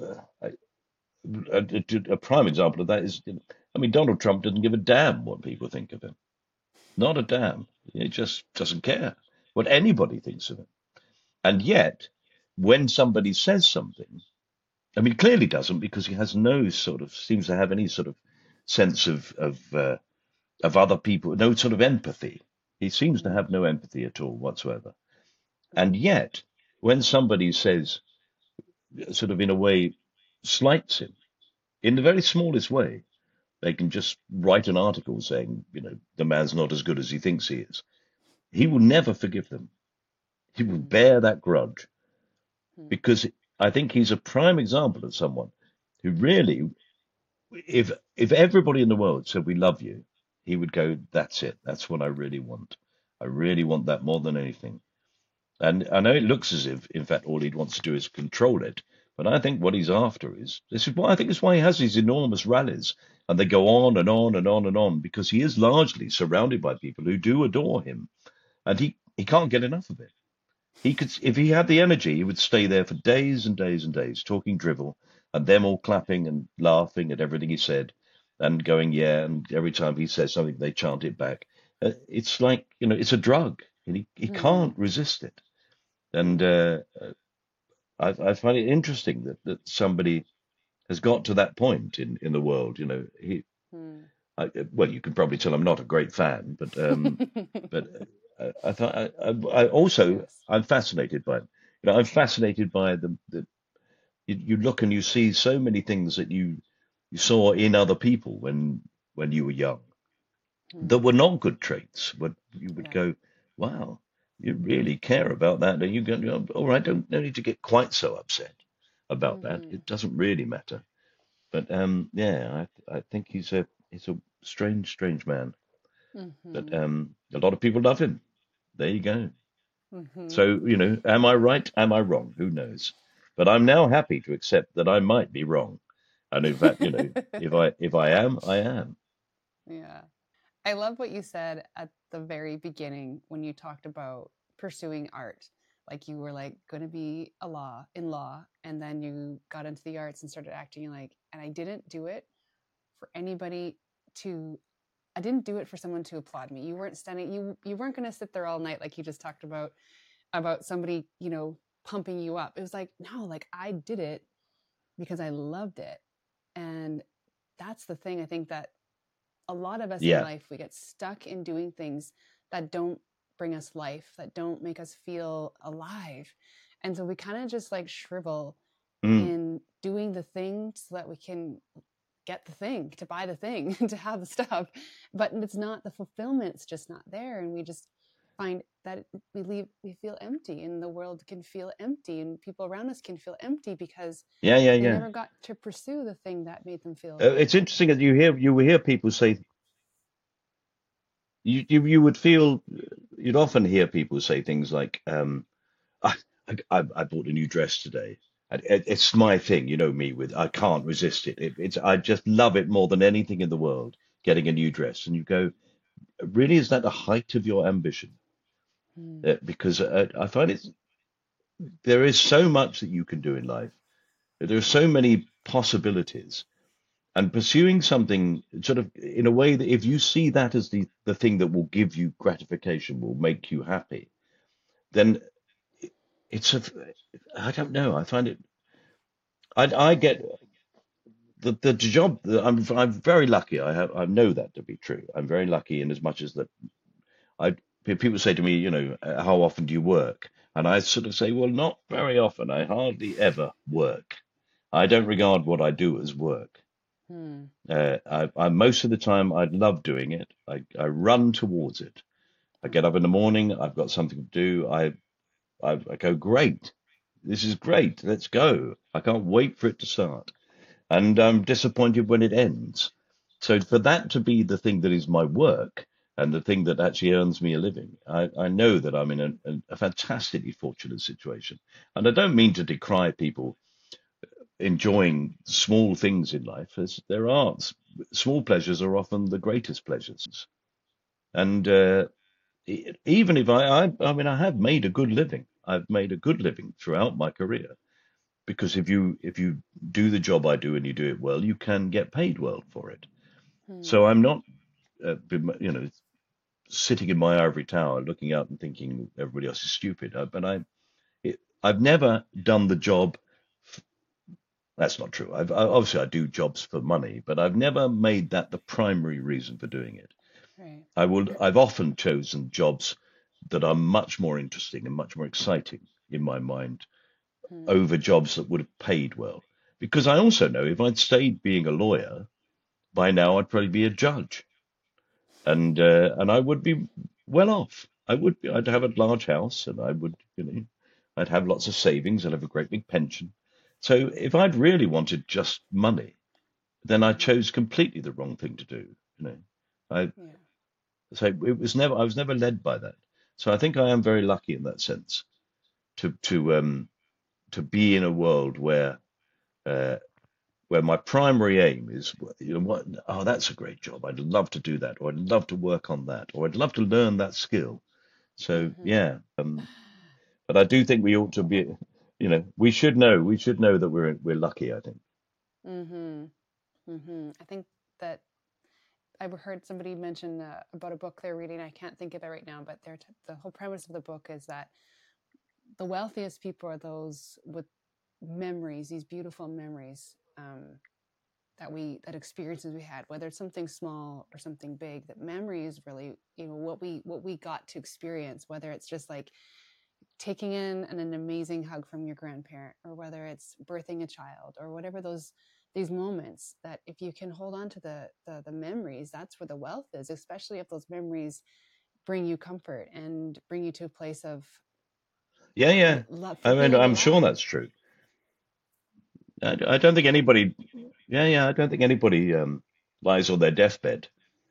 a prime example of that is, I mean, Donald Trump doesn't give a damn what people think of him. Not a damn. He just doesn't care what anybody thinks of him. And yet, when somebody says something, I mean, clearly doesn't, because he has no sort of seems to have any sort of sense of other people, no sort of empathy. He seems to Mm, have no empathy at all whatsoever. And mm, yet, when somebody says, sort of in a way, slights him in the very smallest way, they can just write an article saying, the man's not as good as he thinks he is. He will never forgive them. He will mm, bear that grudge, mm. because I think he's a prime example of someone who really, if everybody in the world said we love you, he would go, that's it. That's what I really want. I really want that more than anything. And I know it looks as if, in fact, all he wants to do is control it. But I think what he's after is this is why I think it's why he has these enormous rallies, and they go on and on and on and on, because he is largely surrounded by people who do adore him, and he can't get enough of it. He could, if he had the energy, he would stay there for days and days and days talking drivel, and them all clapping and laughing at everything he said, and going yeah, and every time he says something, they chant it back. It's like it's a drug, and he Mm, can't resist it. And mm, I find it interesting that somebody has got to that point in the world. mm. Well, you can probably tell I'm not a great fan, but I thought I also Yes. I'm fascinated by it. I'm fascinated by the you look and you see so many things that you saw in other people when you were young that Mm, were not good traits. But you would yeah. go, wow, you really care about that, and you go, all right, don't no need to get quite so upset about that. Mm-hmm. It doesn't really matter. But yeah, I think he's a strange, strange man. But Mm-hmm. a lot of people love him. There you go. Mm-hmm. So, am I right? Am I wrong? Who knows? But I'm now happy to accept that I might be wrong. And in fact, if I am, I am. Yeah. I love what you said at the very beginning when you talked about pursuing art. Like you were like going to be in law, and then you got into the arts and started acting like, and I didn't do it for anybody to, I didn't do it for someone to applaud me. You weren't standing, you weren't going to sit there all night like you just talked about somebody, pumping you up. It was like, no, like I did it because I loved it. And that's the thing. I think that a lot of us in Yeah. life, we get stuck in doing things that don't bring us life, that don't make us feel alive. And so we kind of just like shrivel Mm. in doing the thing so that we can get the thing, to buy the thing, to have the stuff. But it's not, the fulfillment's just not there. And we just find that we feel empty, and the world can feel empty, and people around us can feel empty because Yeah, yeah, they yeah. never got to pursue the thing that made them feel It's alive. interesting that you will hear people say you would feel you'd often hear people say things like, I bought a new dress today. And it's my thing, you know me with I can't resist it. It's I just love it more than anything in the world. Getting a new dress, and you go, really, is that the height of your ambition? Mm. Because I find there is so much that you can do in life. There are so many possibilities, and pursuing something sort of in a way that if you see that as the thing that will give you gratification, will make you happy, then it's a I don't know. I find it. I get the job that I'm very lucky. I know that to be true. I'm very lucky in as much as that people say to me, how often do you work? And I sort of say, well, not very often. I hardly ever work. I don't regard what I do as work. Mm. I most of the time I love doing it. I run towards it. I get up in the morning. I've got something to do. I go, great. This is great. Let's go. I can't wait for it to start. And I'm disappointed when it ends. So for that to be the thing that is my work and the thing that actually earns me a living, I know that I'm in a fantastically fortunate situation. And I don't mean to decry people enjoying small things in life, as there are small pleasures are often the greatest pleasures. And even if I mean, I have made a good living. I've made a good living throughout my career because if you do the job I do and you do it well, you can get paid well for it. Mm. So I'm not, you know, sitting in my ivory tower looking out and thinking everybody else is stupid. But I've never done the job. That's not true. Obviously I do jobs for money, but I've never made that the primary reason for doing it. Right. I've often chosen jobs that are much more interesting and much more exciting in my mind Mm. over jobs that would have paid well. Because I also know if I'd stayed being a lawyer, by now I'd probably be a judge, and I would be well off. I'd have a large house, and I'd have lots of savings. I'd have a great big pension. So if I'd really wanted just money, then I Mm. chose completely the wrong thing to do. You know, I Yeah. so I was never led by that. So I think I am very lucky in that sense to be in a world uh, where my primary aim is, oh, that's a great job. I'd love to do that, or I'd love to work on that, or I'd love to learn that skill. So Mm-hmm. yeah, but I do think we ought to be, we should know that we're lucky, I think. Mm-hmm. Mm-hmm. I think that I heard somebody mention about a book they're reading. I can't think of it right now, but the whole premise of the book is that the wealthiest people are those with memories, these beautiful memories, that experiences we had, whether it's something small or something big. That memory is really, what we got to experience, whether it's just like taking in an amazing hug from your grandparent, or whether it's birthing a child, or whatever these moments, that if you can hold on to the memories, that's where the wealth is, especially if those memories bring you comfort and bring you to a place of Yeah, yeah. love, I mean, feeling I'm sure that's alive. true. I don't think anybody, yeah, yeah, I don't think anybody lies on their deathbed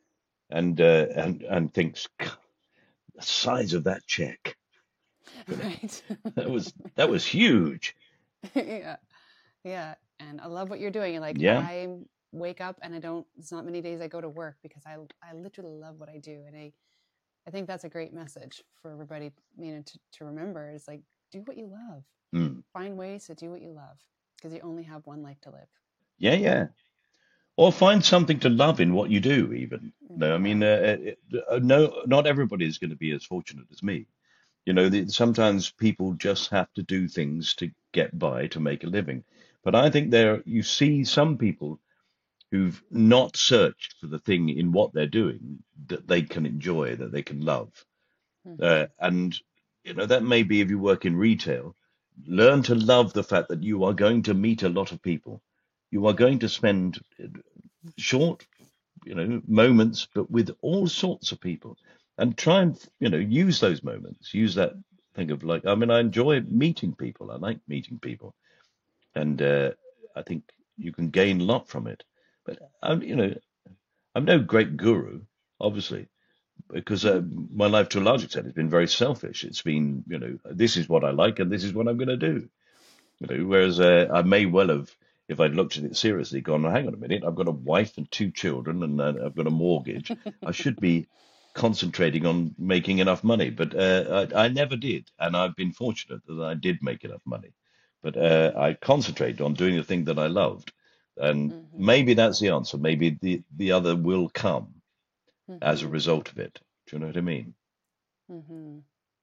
and thinks, "God, the size of that check, you know, Right. that was huge. Yeah. Yeah, and I love what you're doing. Like, Yeah, I wake up and I don't. It's not many days I go to work because I literally love what I do, and I think that's a great message for everybody. To remember is like, do what you love. mm, Find ways to do what you love, because you only have one life to live. yeah, yeah. Or find something to love in what you do, even. No, I mean, Yeah. no, not everybody is going to be as fortunate as me. Sometimes people just have to do things to get by to make a living. But I think you see some people who've not searched for the thing in what they're doing that they can enjoy, that they can love. Mm-hmm. And that may be if you work in retail, learn to love the fact that you are going to meet a lot of people. You are going to spend short, moments, but with all sorts of people, and try and use those moments. Use that thing of like, I mean, I enjoy meeting people. I like meeting people, and I think you can gain a lot from it. But I'm no great guru, obviously, because my life to a large extent has been very selfish. It's been, this is what I like and this is what I'm going to do. Whereas I may well have, if I'd looked at it seriously, gone, "Well, hang on a minute, I've got a wife and two children and I've got a mortgage. I should be concentrating on making enough money." But I never did. And I've been fortunate that I did make enough money. But I concentrated on doing the thing that I loved. And Mm-hmm. maybe that's the answer. Maybe the other will come as a Mm-hmm. result of it. Do you know what I mean? Mm-hmm.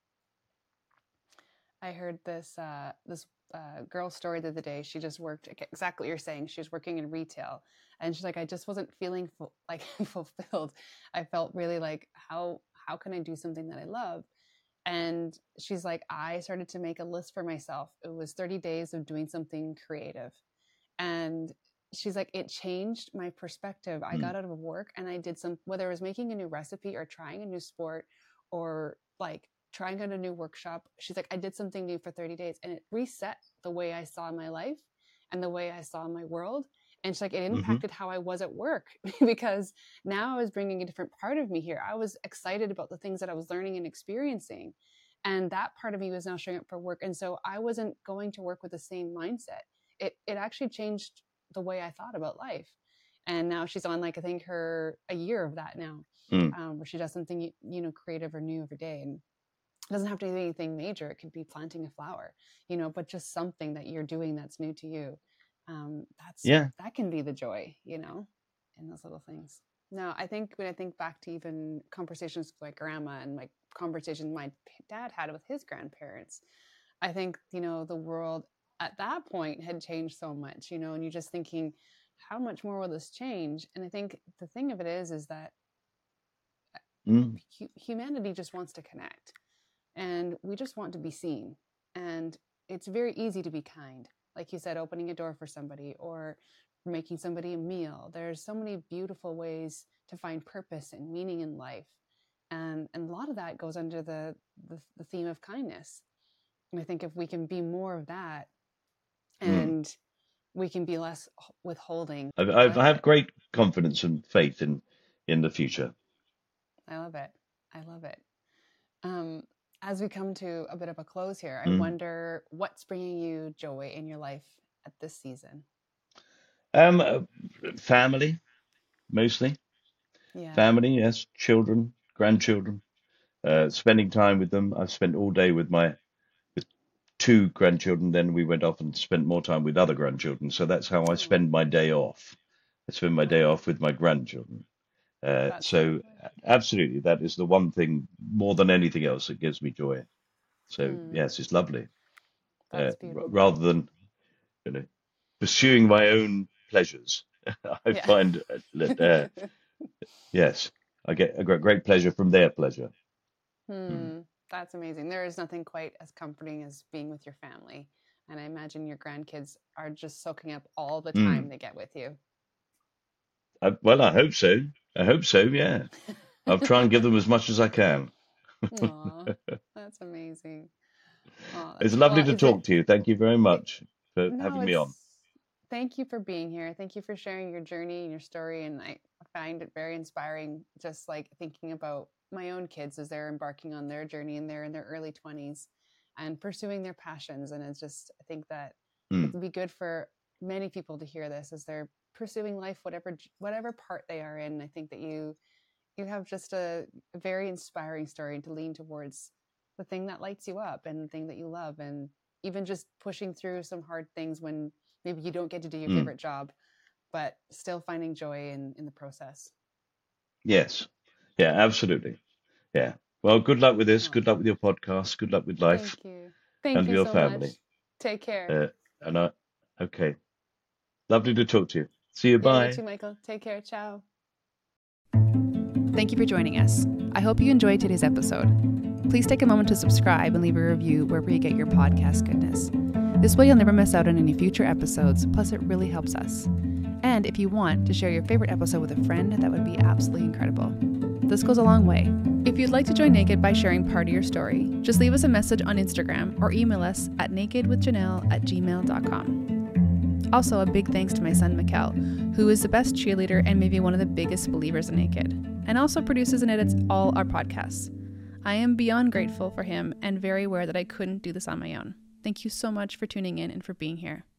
I heard this girl's story the other day. She just worked exactly what you're saying. She was working in retail, and she's like, I just wasn't feeling fulfilled. I felt really like, how can I do something that I love? And she's like, I started to make a list for myself. It was 30 days of doing something creative, and she's like, it changed my perspective. I Mm. got out of work and I did whether it was making a new recipe or trying a new sport or like trying out a new workshop. She's like, I did something new for 30 days and it reset the way I saw my life and the way I saw my world. And she's like, it Hmm. impacted how I was at work because now I was bringing a different part of me here. I was excited about the things that I was learning and experiencing. And that part of me was now showing up for work. And so I wasn't going to work with the same mindset. It actually changed the way I thought about life. And now she's on like, I think a year of that now, Mm. where she does something, creative or new every day. And it doesn't have to be anything major. It could be planting a flower, but just something that you're doing that's new to you. Yeah. That can be the joy, in those little things. Now, I think when I think back to even conversations with my grandma and my conversation my dad had with his grandparents, I think, the world at that point had changed so much, and you're just thinking, how much more will this change? And I think the thing of it is that Mm. humanity just wants to connect and we just want to be seen. And it's very easy to be kind. Like you said, opening a door for somebody or making somebody a meal. There's so many beautiful ways to find purpose and meaning in life. And a lot of that goes under the theme of kindness. And I think if we can be more of that Mm. and we can be less withholding. I have great confidence and faith in the future. I love it. I love it. As we come to a bit of a close here, I Mm. wonder what's bringing you joy in your life at this season? Uh, Family, mostly. Yeah. Family, yes. Children, grandchildren. Spending time with them. I've spent all day with two grandchildren. Then we went off and spent more time with other grandchildren. So that's how I Oh, spend my day off. I spend my day off oh, with my grandchildren. that's so So good. absolutely, that is the one thing more than anything else that gives me joy. So Hmm, yes, it's lovely. that's beautiful. Rather than pursuing my own pleasures, I Yeah. find that yes, I get a great pleasure from their pleasure. Mm. That's amazing. There is nothing quite as comforting as being with your family. And I imagine your grandkids are just soaking up all the time Mm. they get with you. Well, I hope so. I hope so. Yeah, I'll try and give them as much as I can. Aw, that's amazing. Oh, It's that's lovely well, to is it? talk to you. Thank you very much for No, having me on. thank you for being here. Thank you for sharing your journey and your story. And I find it very inspiring, just like thinking about my own kids as they're embarking on their journey and they're in their early 20s and pursuing their passions. And it's just, I think that Mm. it'd be good for many people to hear this as they're pursuing life, whatever part they are in. I think that you have just a very inspiring story to lean towards the thing that lights you up and the thing that you love, and even just pushing through some hard things when maybe you don't get to do your Mm. favorite job, but still finding joy in the process. Yes. Yeah, absolutely. Yeah. Well, good luck with this. Oh, Good luck with your podcast. Good luck with life thank you. and Thank you your so much. family. Take care. Uh, and okay. Lovely to talk to you. See you. Yeah, you Bye. too, Michael. Take care. Ciao. Thank you for joining us. I hope you enjoyed today's episode. Please take a moment to subscribe and leave a review wherever you get your podcast goodness. This way you'll never miss out on any future episodes, plus it really helps us. And if you want to share your favorite episode with a friend, that would be absolutely incredible. This goes a long way. If you'd like to join Naked by sharing part of your story, just leave us a message on Instagram or email us at nakedwithjanelle@gmail.com. Also, a big thanks to my son, Mikkel, who is the best cheerleader and maybe one of the biggest believers in Naked, and also produces and edits all our podcasts. I am beyond grateful for him and very aware that I couldn't do this on my own. Thank you so much for tuning in and for being here.